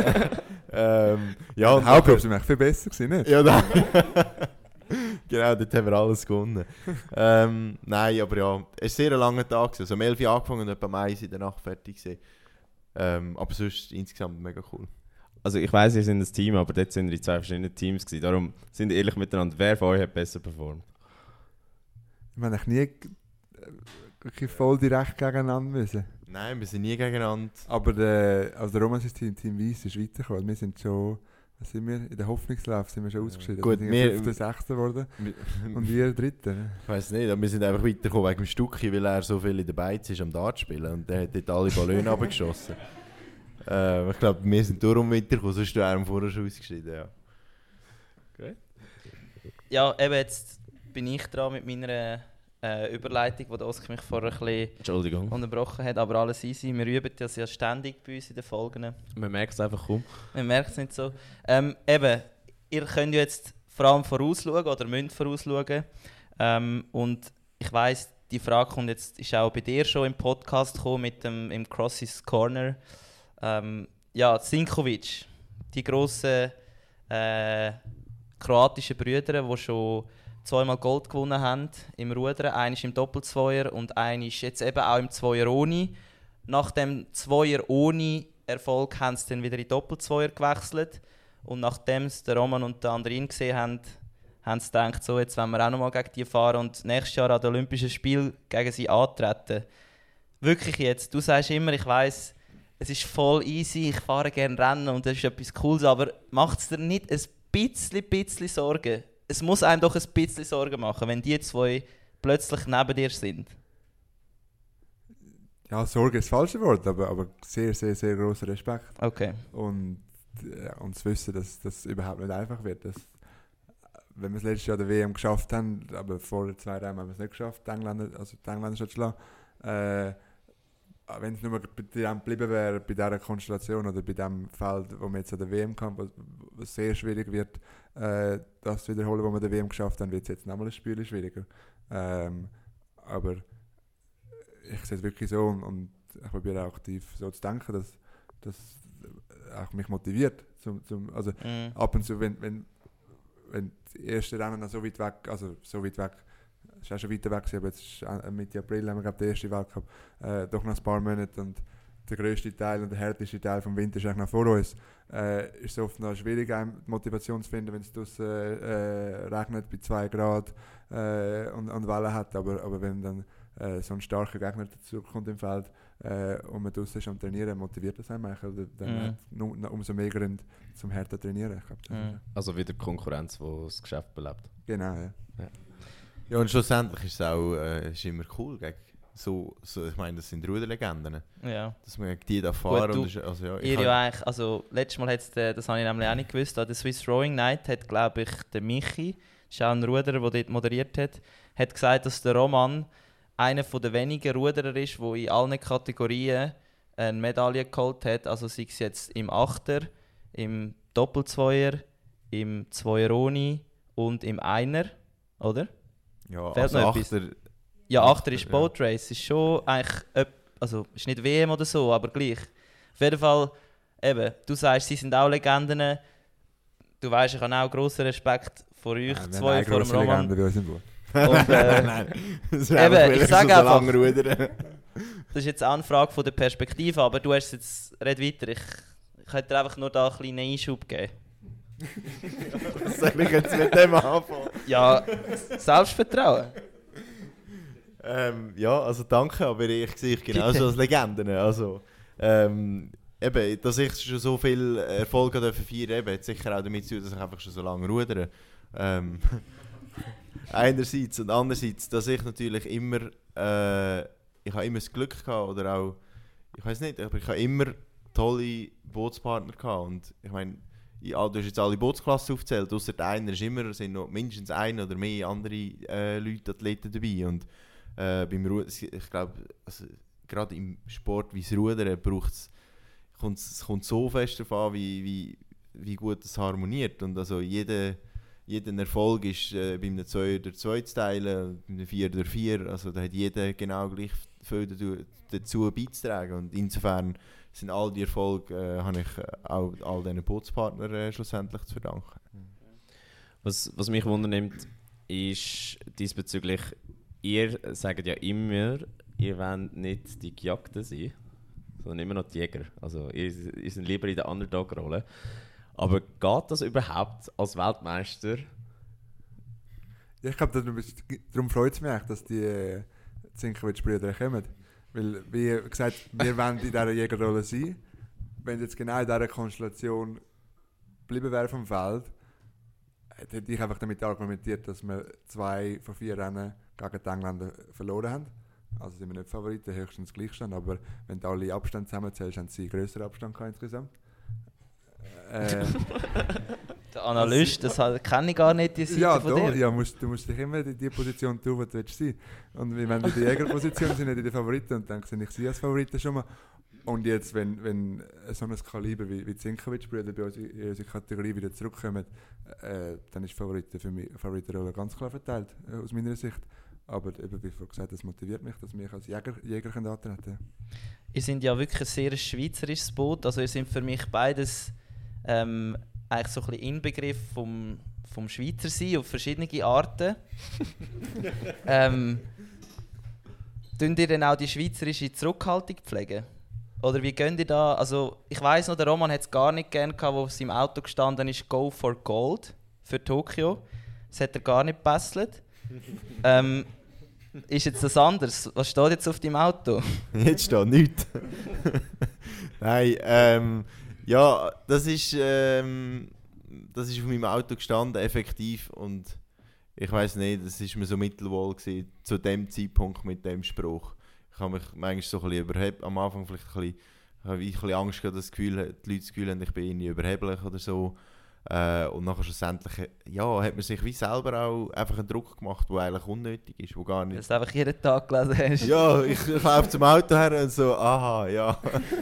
Ja, und Die Hauptprobe war viel besser gewesen, nicht? ja, genau, dort haben wir alles gewonnen. Nein, aber ja, es war ein sehr langer Tag. Also um 11 Uhr angefangen und etwa um 1 Uhr in der Nacht fertig gewesen. Aber sonst insgesamt mega cool. Also ich weiss, ihr seid ein Team, aber dort sind wir in 2 verschiedenen Teams gewesen. Darum sind wir ehrlich miteinander. Wer von euch hat besser performt? Wir haben eigentlich nie wirklich voll direkt gegeneinander müssen. Nein, wir sind nie gegeneinander. Aber der Roman ist Team Weiss ist weitergekommen. Wir sind schon, was sind wir? In der Hoffnungslauf sind wir schon ausgeschieden. Gut, wir sind 5. 6. geworden und wir 3. Ich weiss nicht, aber wir sind einfach weitergekommen wegen dem Stucki, weil er so viel in der Beiz ist am Dart spielen, und der hat dort alle Ballone runtergeschossen. Ich glaube, wir sind darum weitergekommen, sonst wären wir vorher schon ausgeschieden. Ja. Ja, eben jetzt bin ich dran mit meiner Überleitung, die der Oskar mich vorher ein bisschen Entschuldigung. unterbrochen hat, aber alles easy. Wir üben das ja ständig bei uns in den Folgen. Man merkt es einfach kaum. Man merkt es nicht so. Eben, ihr könnt ja jetzt vor allem vorausschauen oder müsst vorausschauen. Und ich weiss, die Frage kommt jetzt, ist auch bei dir schon im Podcast gekommen mit dem im Crossy's Corner. Ja, Sinkovic, die grossen kroatischen Brüder, die schon 2-mal Gold gewonnen haben im Rudern. Einer im Doppelzweier und einer jetzt eben auch im Zweier ohne. Nach dem Zweier ohne Erfolg haben sie dann wieder in Doppelzweier gewechselt. Und nachdem es der Roman und der Andrin gesehen haben, haben sie gedacht, so, jetzt wollen wir auch nochmal gegen die fahren und nächstes Jahr an den Olympischen Spielen gegen sie antreten. Wirklich jetzt, du sagst immer, ich weiss, es ist voll easy, ich fahre gerne Rennen und das ist etwas Cooles, aber macht es dir nicht ein bisschen Sorgen? Es muss einem doch ein bisschen Sorgen machen, wenn die 2 plötzlich neben dir sind. Ja, Sorge ist das falsche Wort, aber sehr, sehr, sehr grosser Respekt. Okay. Und zu wissen, dass das überhaupt nicht einfach wird. Wenn wir das letzte Jahr der WM geschafft haben, aber vor den 2 Rennen haben wir es nicht geschafft, die Engländer schon zu schlagen. Wenn es nur bei dem geblieben wäre, bei dieser Konstellation oder bei dem Feld, wo wir jetzt an der WM haben, was sehr schwierig wird, das zu wiederholen, was wir an der WM geschafft haben, wird es jetzt nochmal ein Spiel schwieriger. Aber ich sehe es wirklich so und ich probiere auch aktiv so zu denken, dass das auch mich motiviert. Also ab und zu, wenn die ersten Rennen noch so weit weg, es ist auch schon weiter weg, aber jetzt ist Mitte April haben wir den ersten Weltcup, doch noch ein paar Monate und der grösste Teil und der härteste Teil des Winters ist eigentlich noch vor uns. Ist es oft noch schwierig, die Motivation zu finden, wenn es draussen regnet bei 2 Grad und Wellen hat, aber wenn dann so ein starker Gegner dazu kommt im Feld und man draussen ist am Trainieren, motiviert das einem eigentlich, dann hat umso mehr Gründe zum härter trainieren. Ich glaub, Also wieder Konkurrenz, die das Geschäft belebt. Genau, ja. Ja, und schlussendlich ist es auch ist immer cool, gegen so, ich meine, das sind Ruderlegenden, Ja. dass man gegen die da fahren. Gut, Und ist, also, ja, Ihr ja eigentlich, also letztes Mal hat's das habe ich nämlich auch nicht gewusst, an der Swiss Rowing Night hat, glaube ich, der Michi, das ist auch ein Ruderer, der dort moderiert hat gesagt, dass der Roman einer der wenigen Ruderer ist, der in allen Kategorien eine Medaille geholt hat. Also sei es jetzt im Achter, im Doppelzweier, im Zweier ohne und im Einer, oder? ja, Fehlt also noch etwas? Achter, Ja, Achter ist ja. Boat Race. Ist schon eigentlich, also ist nicht WM oder so, aber gleich. Auf jeden Fall, eben, du sagst, sie sind auch Legenden. Du weißt, ich habe auch grossen Respekt vor euch zwei, vor dem Roman. Legende bei uns im Buch. Und, Nein, das ist eben, einfach, weil ich sage so einfach- lange rudern. das ist jetzt auch eine Frage von der Perspektive, aber du hast jetzt, red weiter. Ich könnte dir einfach nur da einen kleinen Einschub geben. Was soll ich jetzt mit dem anfangen? Ja, Selbstvertrauen. Ja, also danke, aber ich sehe dich genauso als Legenden. Also, eben, dass ich schon so viel Erfolg feiern durfte, hat sicher auch damit zu tun, dass ich einfach schon so lange rudere. Einerseits und andererseits, dass ich natürlich immer, ich habe immer das Glück gehabt, oder auch, ich weiß nicht, aber ich habe immer tolle Bootspartner gehabt. Und ich meine, du hast jetzt alle Bootsklassen aufgezählt, ausser einer sind noch mindestens ein oder mehr andere Leute, Athleten dabei. Und beim Rudern, ich glaube, also, gerade im Sport wie das Rudern kommt so fest darauf an, wie gut es harmoniert. Und also jeder Erfolg ist bei einem 2 durch 2 zu teilen, bei einem 4 durch 4. Also da hat jeder genau gleich viel dazu beizutragen. Und insofern sind all die Erfolge, habe ich auch all diesen Bootspartnern schlussendlich zu verdanken. Was mich wundernimmt, ist diesbezüglich, ihr sagt ja immer, ihr wollt nicht die Gejagten sein, sondern immer noch die Jäger. Also ihr seid lieber in der Underdog-Rolle. Aber geht das überhaupt als Weltmeister? Ja, ich glaube, darum freut es mich echt, dass die Zinkiewicz-Brüder kommen. Weil, wie gesagt, wir wollen in dieser Jägerrolle sein. Wenn jetzt genau in dieser Konstellation geblieben wäre vom Feld, hätte ich einfach damit argumentiert, dass wir 2 von 4 Rennen gegen die Engländer verloren haben. Also sind wir nicht Favoriten, höchstens Gleichstand. Aber wenn du alle Abstände zusammenzählst, haben sie einen grösseren Abstand gehabt insgesamt. Der Analyst, das kenne ich gar nicht, die Seite Ja, von da, dir. ja, du musst dich immer in die Position tun, wo du willst sein. Und wenn wir in der Jägerposition sind, nicht in den Favoriten, und dann sehe ich sie als Favoriten schon mal. Und jetzt, wenn so ein Kaliber wie Zinkiewicz-Brüder bei uns in unsere Kategorie wieder zurückkommen, dann ist die Favoritenrolle ganz klar verteilt, aus meiner Sicht. Aber eben, wie vorhin gesagt, das motiviert mich, dass wir als Jäger antreten können. Ihr seid ja wirklich ein sehr schweizerisches Boot. Also ihr seid für mich beides eigentlich so ein bisschen Inbegriff vom Schweizer sein auf verschiedene Arten. Tun ihr denn auch die schweizerische Zurückhaltung pflegen? Oder wie geht ihr da? Also ich weiss noch, der Roman hat es gar nicht gerne gehabt, wo es im Auto gestanden ist, Go for Gold für Tokio. Das hat er gar nicht gebesselt. Ist jetzt das anders? Was steht jetzt auf deinem Auto? Jetzt steht nichts. Nein, ja, das ist auf meinem Auto gestanden, effektiv. Und ich weiss nicht, das war mir so mittelwohl gewesen, zu dem Zeitpunkt mit dem Spruch. Ich habe mich manchmal so ein bisschen überhebelt, am Anfang vielleicht ein bisschen Angst gehabt, dass die Leute das Gefühl haben, ich bin irgendwie überheblich oder so. Und nachher schlussendlich hat man sich wie selber auch einfach einen Druck gemacht, der eigentlich unnötig ist, wo gar nicht... Dass du einfach jeden Tag gelesen hast. Ja, ich laufe zum Auto her und so, aha, ja.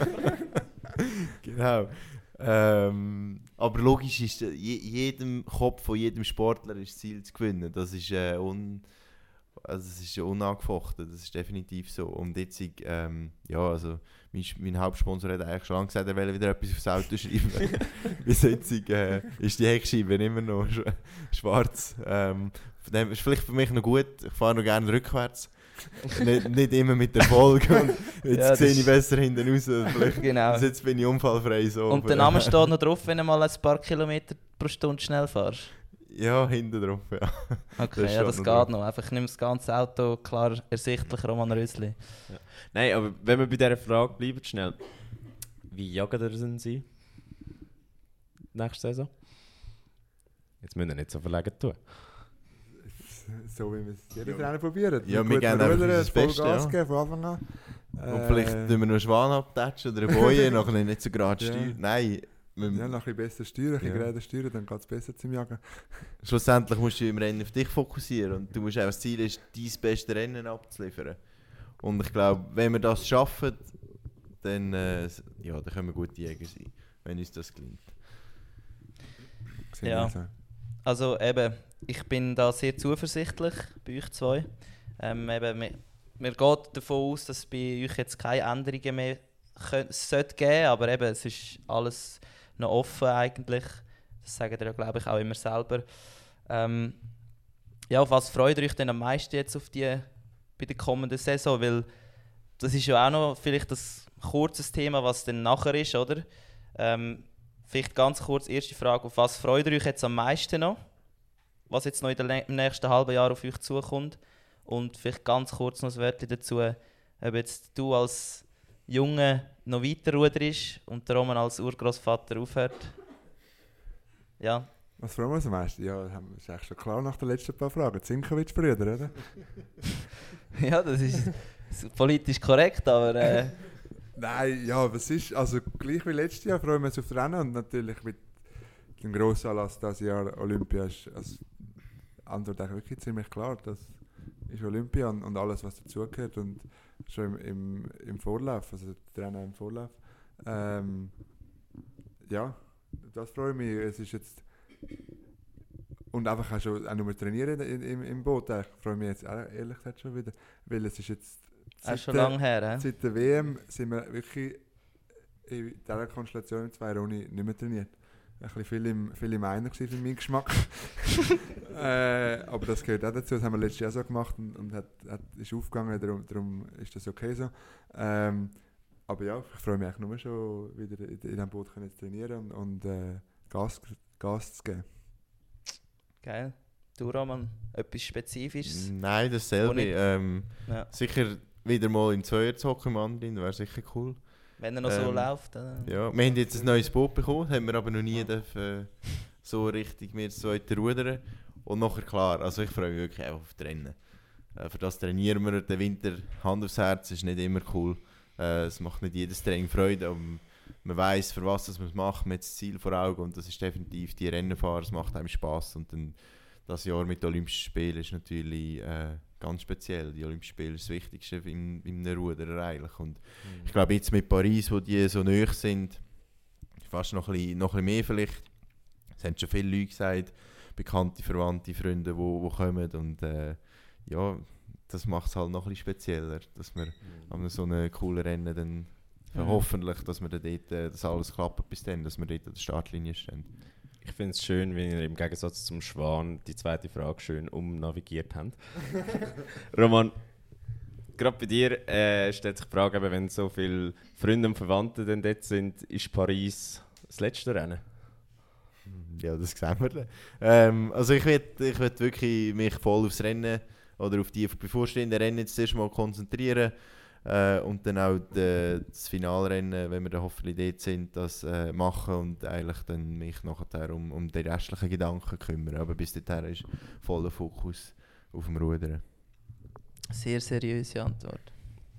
Genau. Aber logisch ist, jedem Kopf von jedem Sportler ist das Ziel zu gewinnen. Das ist, das ist unangefochten, das ist definitiv so. Und jetzt, also mein Hauptsponsor hat eigentlich schon lange gesagt, er will wieder etwas aufs Auto schreiben. Bis jetzt ist die Heckscheibe immer noch schwarz. Ist vielleicht für mich noch gut, ich fahre noch gerne rückwärts. nicht immer mit Erfolg. Und jetzt sehe ich besser hinten raus. Genau. Also jetzt bin ich unfallfrei. So. Und der Name steht noch drauf, wenn du mal ein paar Kilometer pro Stunde schnell fährst? Ja, hinten drauf, ja. Okay, das geht noch. Einfach nimm das ganze Auto klar ersichtlich, Roman Rösli. Ja. Nein, aber wenn wir bei dieser Frage bleiben, schnell. Wie jagen sind Sie nächste Saison? Jetzt müssen wir nicht so verlegen tun. So wie wir es jedes Rennen probieren. Ja, wir gehen einfach das Beste, Gas geben von Anfang an. Und vielleicht tun wir noch einen Schwan abtatschen oder eine Boje, nachher nicht so gerade steuern. Nein. Ja, noch ein bisschen besser steuern, ein bisschen gerade steuern, dann geht es besser zum Jagen. Schlussendlich musst du im Rennen auf dich fokussieren und du musst auch das Ziel ist, dein bestes Rennen abzuliefern. Und ich glaube, wenn wir das schaffen, dann können wir gute Jäger sein, wenn uns das gelingt. Ja, also eben, ich bin da sehr zuversichtlich bei euch zwei. Mir geht davon aus, dass es bei euch jetzt keine Änderungen mehr sollte geben, aber eben, es ist alles noch offen eigentlich. Das sagen ihr ja, glaube ich, auch immer selber. Auf was freut ihr euch denn am meisten jetzt bei der kommenden Saison? Weil das ist ja auch noch vielleicht das kurzes Thema, was dann nachher ist, oder? Vielleicht ganz kurz, erste Frage, auf was freut ihr euch jetzt am meisten noch? Was jetzt noch im nächsten halben Jahr auf euch zukommt? Und vielleicht ganz kurz noch ein Wörtchen dazu, ob jetzt du als Junge noch weiter ruderst und der Roman als Urgroßvater aufhört. Ja. Was freuen wir uns am meisten? Ja, das ist eigentlich schon klar nach den letzten paar Fragen. Zinkovic-Brüder, oder? Ja, das ist politisch korrekt, aber... Nein, ja, was ist, also gleich wie letztes Jahr freuen wir uns auf das Rennen und natürlich mit dem grossen Anlass dieses Jahr Olympia ist also Antwort eigentlich wirklich ziemlich klar, das ist Olympia und alles was dazugehört und schon im Vorlauf, also das Rennen im Vorlauf. Ja, das freut mich, es ist jetzt und einfach auch nur trainieren im Boot, ich freue mich jetzt auch, ehrlich gesagt schon wieder, weil es ist jetzt auch schon lange her, seit der WM sind wir wirklich in dieser Konstellation in 2 Runden nicht mehr trainiert. Ein bisschen viel im Einer für meinen Geschmack. Aber das gehört auch dazu, das haben wir letztes Jahr so gemacht und ist aufgegangen, darum ist das okay so. Aber ja, ich freue mich eigentlich nur schon wieder in diesem Boot zu trainieren und Gas zu geben. Geil. Du, Roman, etwas Spezifisches? Nein, dasselbe. Ja. Sicher wieder mal im Zweier zu hocken im anderen, wäre sicher cool. Wenn er noch so läuft. Ja, wir haben jetzt ein neues Boot bekommen, haben wir aber noch nie dürfen, so richtig mit das zweite rudern. Und nachher klar, also ich freue mich wirklich einfach auf das Rennen. Für das trainieren wir den Winter Hand aufs Herz, ist nicht immer cool. Es macht nicht jedes Training Freude, aber man weiss, für was man es macht, man hat das Ziel vor Augen und das ist definitiv die Rennenfahrer, es macht einem Spass. Und dann das Jahr mit den Olympischen Spielen ist natürlich ganz speziell. Die Olympischen Spiele ist das Wichtigste in einem Ruderer eigentlich. Und ich glaube jetzt mit Paris, wo die so nahe sind, fast noch ein bisschen mehr vielleicht. Es haben schon viele Leute gesagt, bekannte, Verwandte, Freunde, die kommen. Und ja, das macht es halt noch ein bisschen spezieller, dass wir an so einem coolen Rennen dann hoffentlich, dass wir dann dort, dass alles klappt bis dann, dass wir dort an der Startlinie stehen. Ich finde es schön, wie ihr im Gegensatz zum Schwan die zweite Frage schön umnavigiert habt. Roman, gerade bei dir stellt sich die Frage, wenn so viele Freunde und Verwandte denn dort sind, ist Paris das letzte Rennen? Ja, das sehen wir dann. Also ich will wirklich mich voll aufs Rennen oder auf die bevorstehenden Rennen jetzt erst mal konzentrieren. Und dann auch das Finalrennen, wenn wir dann hoffentlich dort sind, das machen und eigentlich dann mich nachher um die restlichen Gedanken kümmern. Aber bis dahin ist voller Fokus auf dem Rudern. Sehr seriöse Antwort.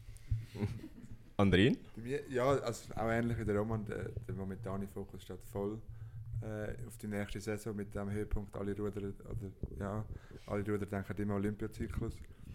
Andrin? Bei mir, ja, also auch ähnlich wie der Roman, der momentane Fokus steht voll auf die nächste Saison mit dem Höhepunkt. Alle Ruder denken immer Olympiazyklus.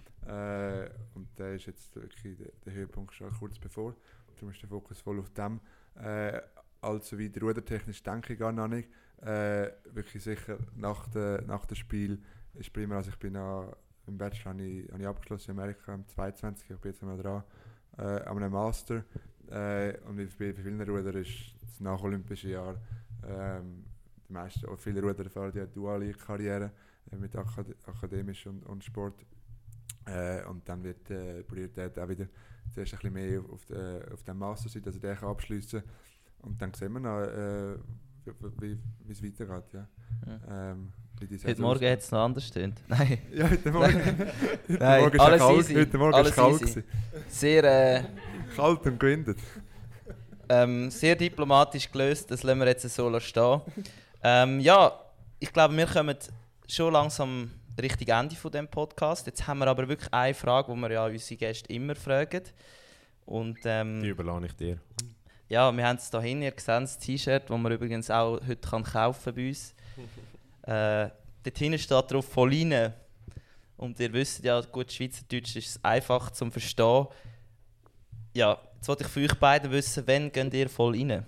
Und der ist jetzt wirklich der Höhepunkt schon kurz bevor. Darum ist der Fokus voll auf dem. Allzu weit rudertechnisch denke ich gar noch nicht. Wirklich sicher nach dem Spiel ist prima. Also ich bin im Bachelor habe ich abgeschlossen in Amerika im 22. Ich bin jetzt mal dran an einem Master. Und wie bei vielen Rudern ist das nacholympische Jahr. Die meisten, viele Ruder fahren die duale Karriere mit akademisch und Sport. Und dann wird Priorität auch wieder zuerst ein bisschen mehr auf den Master sein, dass er den abschliessen kann. Und dann sehen wir noch, wie es weitergeht. Ja. Heute Morgen hat es noch anders stehen. Nein. Ja, heute Morgen. Nein, alles easy. Heute Morgen war es kalt. Sehr kalt und gewindet. Sehr diplomatisch gelöst, das lassen wir jetzt so stehen. Ja, ich glaube, wir kommen schon langsam Richtung Ende von dem Podcast. Jetzt haben wir aber wirklich eine Frage, die wir ja unsere Gäste immer fragen. Und, die überlasse ich dir. Ja, wir haben es hier hinten, ihr seht das T-Shirt, das man übrigens auch heute kaufen kann bei uns. Dort hinten steht drauf «Volline». Und ihr wisst ja, gut Schweizerdeutsch ist es einfach zum Verstehen. Ja, jetzt wollte ich von euch beiden wissen, wann geht ihr voll rein?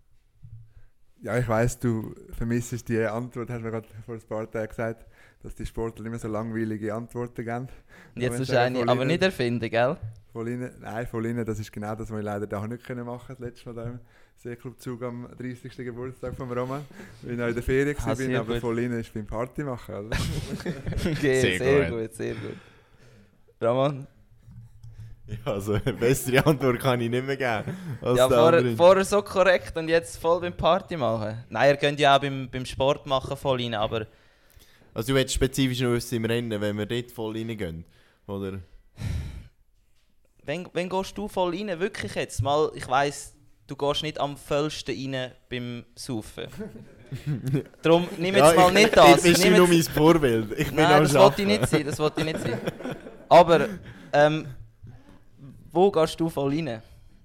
Ja, ich weiss, du vermisst die Antwort, hast du mir gerade vor ein paar Tagen gesagt, dass die Sportler immer so langweilige Antworten geben. Und jetzt wahrscheinlich, aber nicht erfinden, gell? Voll rein, das ist genau das, was ich leider da nicht machen konnte, das letzte Mal im Segelclubzug am 30. Geburtstag von Roman, weil ich noch in der Ferien war, aber voll rein ist beim Party machen. Oder? Okay, sehr gut. Roman? Ja, also eine bessere Antwort kann ich nicht mehr geben. Als Ja, der andere. vorher so korrekt und jetzt voll beim Party machen. Nein, ihr könnt ja auch beim Sport machen voll rein, aber... Also du willst spezifisch noch wissen im Rennen, wenn wir dort voll reingehen, oder? Wenn gehst du voll rein? Wirklich jetzt? Mal, ich weiss, du gehst nicht am vollsten rein beim Saufen. Darum nimm jetzt mal nicht das. Das ist Nimm nur jetzt- mein Vorbild. Ich bin Nein, am das wollte Arbeiten. ich nicht sein, das wollte ich nicht sein. Aber, wo gehst du voll rein?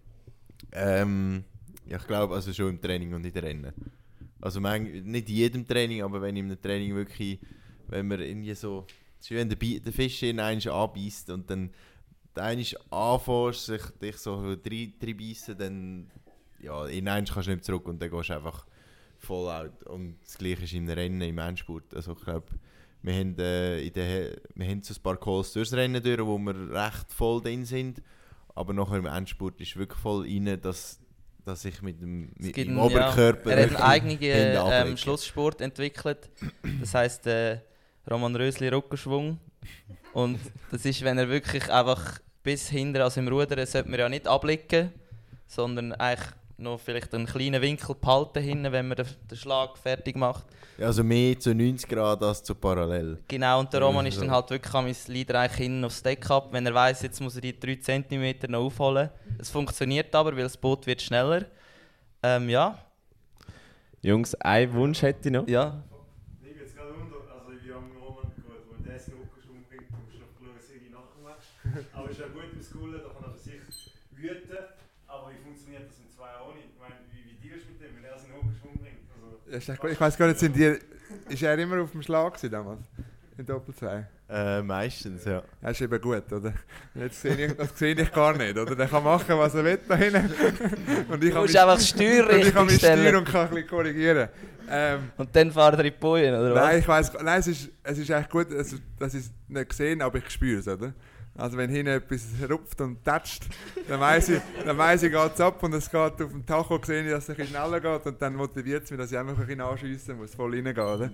Ja, ich glaube also schon im Training und in den Rennen. Also nicht in jedem Training, aber wenn in einem Training wirklich, wenn man irgendwie so, es ist wie wenn der Fisch in einen anbeißt und dann einmal anfängst, dich so reinbeissen, dann ja, in einen kannst du nicht zurück und dann gehst du einfach voll out. Und das Gleiche ist im Rennen, im Endspurt. Also ich glaube, wir haben, wir haben so ein paar Calls durchs Rennen durch, wo wir recht voll drin sind. Aber nachher im Endspurt ist wirklich voll rein, dass ich mit dem Oberkörper... Er hat einen hinten eigenen ablege. Schlusssport entwickelt. Das heisst Roman Rösli Rückenschwung. Und das ist, wenn er wirklich einfach bis hinten, also im Rudern, sollte man ja nicht ablicken, sondern eigentlich noch vielleicht einen kleinen Winkel behalten hinten, wenn man den Schlag fertig macht. Ja, also mehr zu 90 Grad als zu parallel. Genau, und der Roman ist so. dann halt wirklich am Leader eigentlich hinten aufs Deck ab, wenn er weiss, jetzt muss er die 3 cm noch aufholen. Es funktioniert aber, weil das Boot wird schneller. Ja. Jungs, einen Wunsch hätte ich noch. Ja. Ich bin jetzt gerade unter, also ich bin am Moment gut, wo der den Rückenschwung bringt, musst du noch schauen, dass ich nachher mache. Aber es ist ja gut im Schoolen, da kann er für sich wüten, aber wie funktioniert das in 2 Jahren nicht? Ich meine, wie dealst du mit dem, wenn er seinen Rückenschwung bringt? Also, Ja, ist echt gut. Ich weiss gar nicht, ist er immer auf dem Schlag gewesen damals? In Doppel 2? Meistens, ja. Das ist eben gut, oder? Das sehe ich gar nicht, oder? Der kann machen, was er will da hinten. Und ich Du kann musst mich- einfach das Steuer und ich kann richtig mich steuern stellen. und kann ein bisschen korrigieren. Und dann fahrt er in die Bojen, oder was? Nein, ich weiss, nein, es ist echt gut, dass ich es nicht gesehen, aber ich spüre es, oder? Also wenn hinten etwas rupft und tätscht, dann weiss ich, geht es ab und es geht auf dem Tacho, sehe ich, dass es ein bisschen schneller geht und dann motiviert es mich, dass ich einfach ein bisschen anschiessen muss, voll reingehen, oder?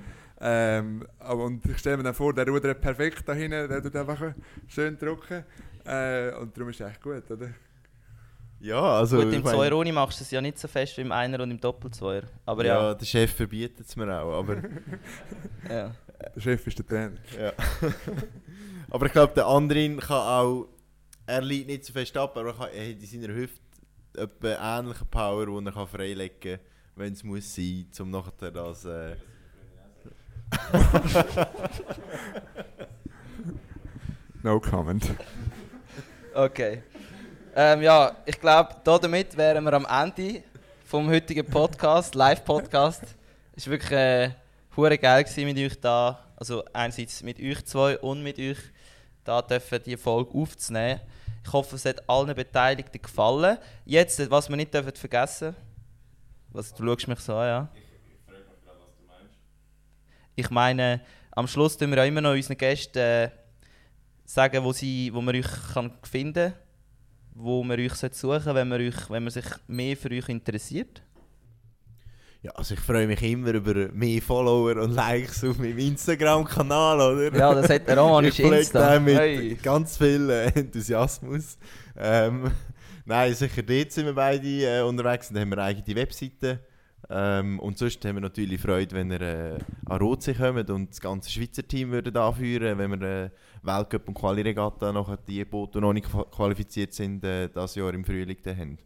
Und ich stelle mir dann vor, der rudert perfekt da hinten, der tut einfach schön drücken und darum ist es echt gut, oder? Ja, also... Gut, im ich mein- Zweieroni machst du es ja nicht so fest wie im Einer und im Doppelzweier. Aber ja, ja. der Chef verbietet es mir auch, aber... Ja. Der Chef ist der Trainer. ja. Aber ich glaube, der andere kann auch... Er liegt nicht so fest ab, aber er hat in seiner Hüfte etwa ähnliche Power, die er kann freilegen kann, wenn es muss sein, um nachher das... No comment. Okay. Ja, ich glaube, damit wären wir am Ende vom heutigen Podcast, Live-Podcast. Es war wirklich hure geil gewesen mit euch da. Also einerseits mit euch zwei und mit euch da dürfen die Folge aufzunehmen. Ich hoffe, es hat allen Beteiligten gefallen. Jetzt, was wir nicht dürfen vergessen. Was, du schaust mich so an, ja? Ich frage mich gerade, was du meinst. Ich meine, am Schluss tun wir auch immer noch unseren Gästen sagen, wo man euch finden kann, wo man euch suchen sollte, wenn man sich mehr für euch interessiert. Ja, also ich freue mich immer über mehr Follower und Likes auf meinem Instagram-Kanal, oder? Ja, das hat der Roman Ich ist pflege Insta. den mit Hey. ganz viel Enthusiasmus. Nein, sicher dort sind wir beide unterwegs und da haben wir eine eigene Webseite. Und sonst haben wir natürlich Freude, wenn ihr an Rotsee kommt und das ganze Schweizer Team würdet anführen, wenn wir Weltcup und Quali-Regatta nachher die Boote, die noch nicht qualifiziert sind, das Jahr im Frühling dann haben.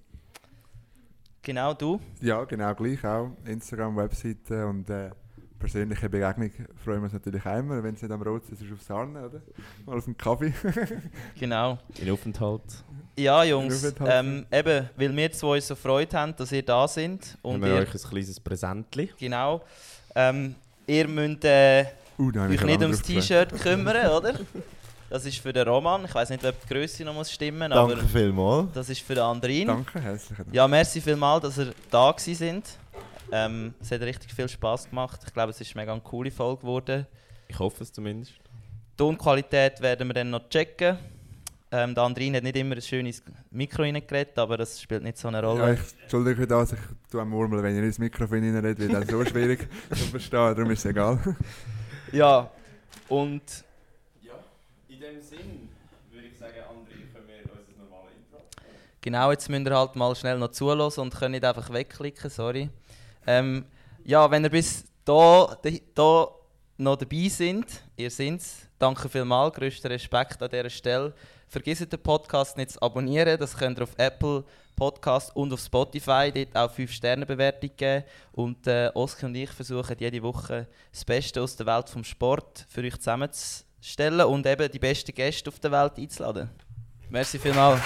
Genau, du? Ja, genau gleich auch. Instagram, Webseite und persönliche Begegnung freuen wir uns natürlich auch immer. Wenn es nicht am Rot ist, ist es auf Sarne, oder? Mal auf dem Kaffee. Genau. In Aufenthalt. Ja, Jungs, Aufenthalt. eben, weil wir zwei so Freude haben, dass ihr da sind. Und Und wir ihr, euch ein kleines Präsentchen. genau, ihr müsst Da habe ich euch mich nicht lange ums drauf gefreut. T-Shirt kümmern, oder? Das ist für den Roman. Ich weiß nicht, ob die Grösse noch muss stimmen, Danke aber vielmals. das ist für den Andrin. Danke, herzlichen Dank. Ja, merci vielmals, dass ihr da gewesen sind. Es hat richtig viel Spass gemacht. Ich glaube, es ist mega eine coole Folge geworden. Ich hoffe es zumindest. Die Tonqualität werden wir dann noch checken. Der Andrin hat nicht immer ein schönes Mikro reingeredet, aber das spielt nicht so eine Rolle. Ja, ich entschuldige mich das, ich tue am Murmeln, wenn ich ins Mikrofon reinrede, wird das so schwierig zu verstehen, darum ist es egal. Ja, und Ja, in dem Sinn würde ich sagen, André, können wir unser normales Genau, jetzt müsst ihr halt mal schnell noch zuhören und könnt nicht einfach wegklicken, sorry. Ja, wenn ihr bis da noch dabei sind, ihr sind's, danke vielmals, grössten Respekt an dieser Stelle. Vergesst den Podcast nicht zu abonnieren, das könnt ihr auf Apple Podcast und auf Spotify, dort auch 5-Sterne-Bewertung geben. Und Oskar und ich versuchen jede Woche das Beste aus der Welt vom Sport für euch zusammenzustellen und eben die besten Gäste auf der Welt einzuladen. Merci vielmals.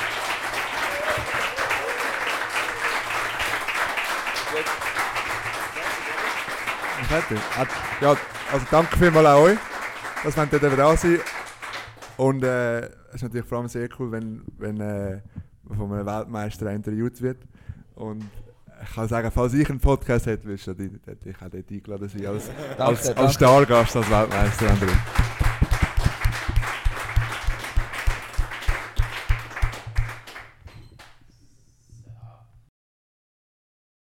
Fertig. Ja, also danke vielmals auch euch, dass wir dort da sind. Und es ist natürlich vor allem sehr cool, wenn von einem Weltmeister interviewt wird. Und ich kann sagen, falls ich einen Podcast hätte, würde ich auch dort eingeladen sein als Stargast, als Weltmeister, André.